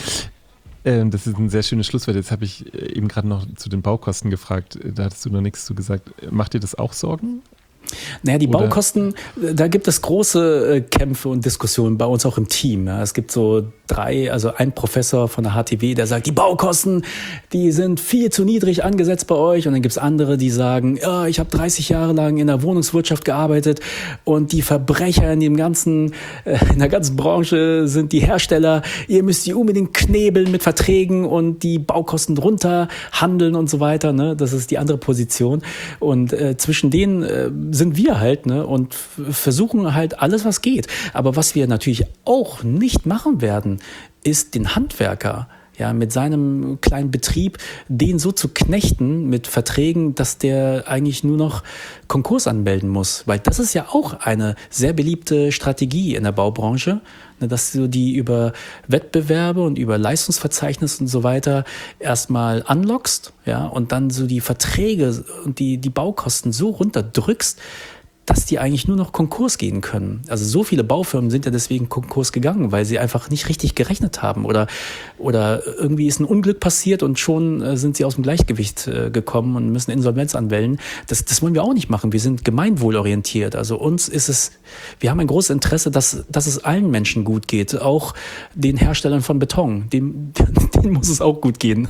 Speaker 2: Äh, das ist ein sehr schönes Schlusswort. Jetzt habe ich äh, eben gerade noch zu den Baukosten gefragt. Da hattest du noch nichts zu gesagt. Macht dir das auch Sorgen?
Speaker 1: Naja, die
Speaker 2: Oder?
Speaker 1: Baukosten, da gibt es große äh, Kämpfe und Diskussionen bei uns auch im Team. Ja. Es gibt so drei, also ein Professor von der H T W, der sagt, die Baukosten, die sind viel zu niedrig angesetzt bei euch. Und dann gibt es andere, die sagen, ja, ich habe dreißig Jahre lang in der Wohnungswirtschaft gearbeitet und die Verbrecher in dem ganzen, äh, in der ganzen Branche sind die Hersteller. Ihr müsst die unbedingt knebeln mit Verträgen und die Baukosten runter handeln und so weiter. Ne? Das ist die andere Position. Und äh, zwischen denen äh, sind wir halt, ne, und versuchen halt alles, was geht. Aber was wir natürlich auch nicht machen werden, ist den Handwerker, ja, mit seinem kleinen Betrieb, den so zu knechten mit Verträgen, dass der eigentlich nur noch Konkurs anmelden muss. Weil das ist ja auch eine sehr beliebte Strategie in der Baubranche, ne, dass du die über Wettbewerbe und über Leistungsverzeichnisse und so weiter erstmal anlockst, ja, und dann so die Verträge und die, die Baukosten so runterdrückst, dass die eigentlich nur noch Konkurs gehen können. Also so viele Baufirmen sind ja deswegen Konkurs gegangen, weil sie einfach nicht richtig gerechnet haben oder, oder irgendwie ist ein Unglück passiert und schon äh, sind sie aus dem Gleichgewicht äh, gekommen und müssen Insolvenz anmelden. Das, das wollen wir auch nicht machen. Wir sind gemeinwohlorientiert. Also uns ist es, wir haben ein großes Interesse, dass, dass es allen Menschen gut geht, auch den Herstellern von Beton. Dem, denen muss es auch gut gehen.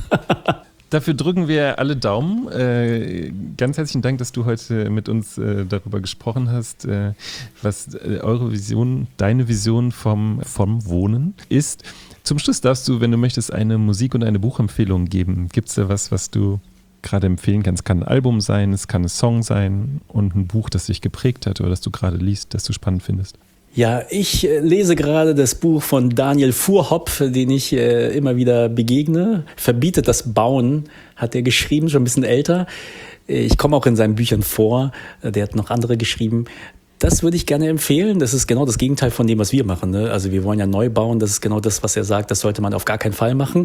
Speaker 2: Dafür drücken wir alle Daumen. Äh, ganz herzlichen Dank, dass du heute mit uns äh, darüber gesprochen hast, äh, was äh, eure Vision, deine Vision vom, vom Wohnen ist. Zum Schluss darfst du, wenn du möchtest, eine Musik- und eine Buchempfehlung geben. Gibt es da was, was du gerade empfehlen kannst? Es kann ein Album sein, es kann ein Song sein und ein Buch, das dich geprägt hat oder das du gerade liest, das du spannend findest.
Speaker 1: Ja, ich lese gerade das Buch von Daniel Fuhrhopp, den ich äh, immer wieder begegne. Verbietet das Bauen, hat er geschrieben, schon ein bisschen älter. Ich komme auch in seinen Büchern vor. Der hat noch andere geschrieben. Das würde ich gerne empfehlen. Das ist genau das Gegenteil von dem, was wir machen. Ne? Also wir wollen ja neu bauen. Das ist genau das, was er sagt. Das sollte man auf gar keinen Fall machen.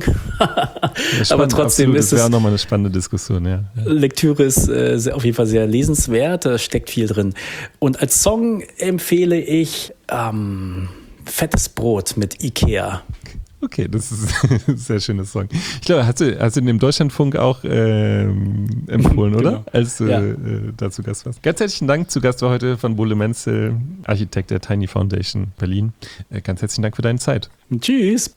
Speaker 2: Ja,
Speaker 1: aber trotzdem
Speaker 2: absolut.
Speaker 1: ist es...
Speaker 2: Das wäre auch nochmal eine spannende Diskussion. Ja. Ja.
Speaker 1: Lektüre ist äh, sehr, auf jeden Fall sehr lesenswert. Da steckt viel drin. Und als Song empfehle ich ähm, Fettes Brot mit Ikea.
Speaker 2: Okay, das ist ein sehr schöner Song. Ich glaube, hast du, hast du den im Deutschlandfunk auch ähm, empfohlen, oder?
Speaker 1: Genau.
Speaker 2: Als du
Speaker 1: Ja.
Speaker 2: äh, dazu Gast warst. Ganz herzlichen Dank. Zu Gast war heute Van Bole Menzel, Architekt der Tiny Foundation Berlin. Äh, ganz herzlichen Dank für deine Zeit.
Speaker 1: Tschüss.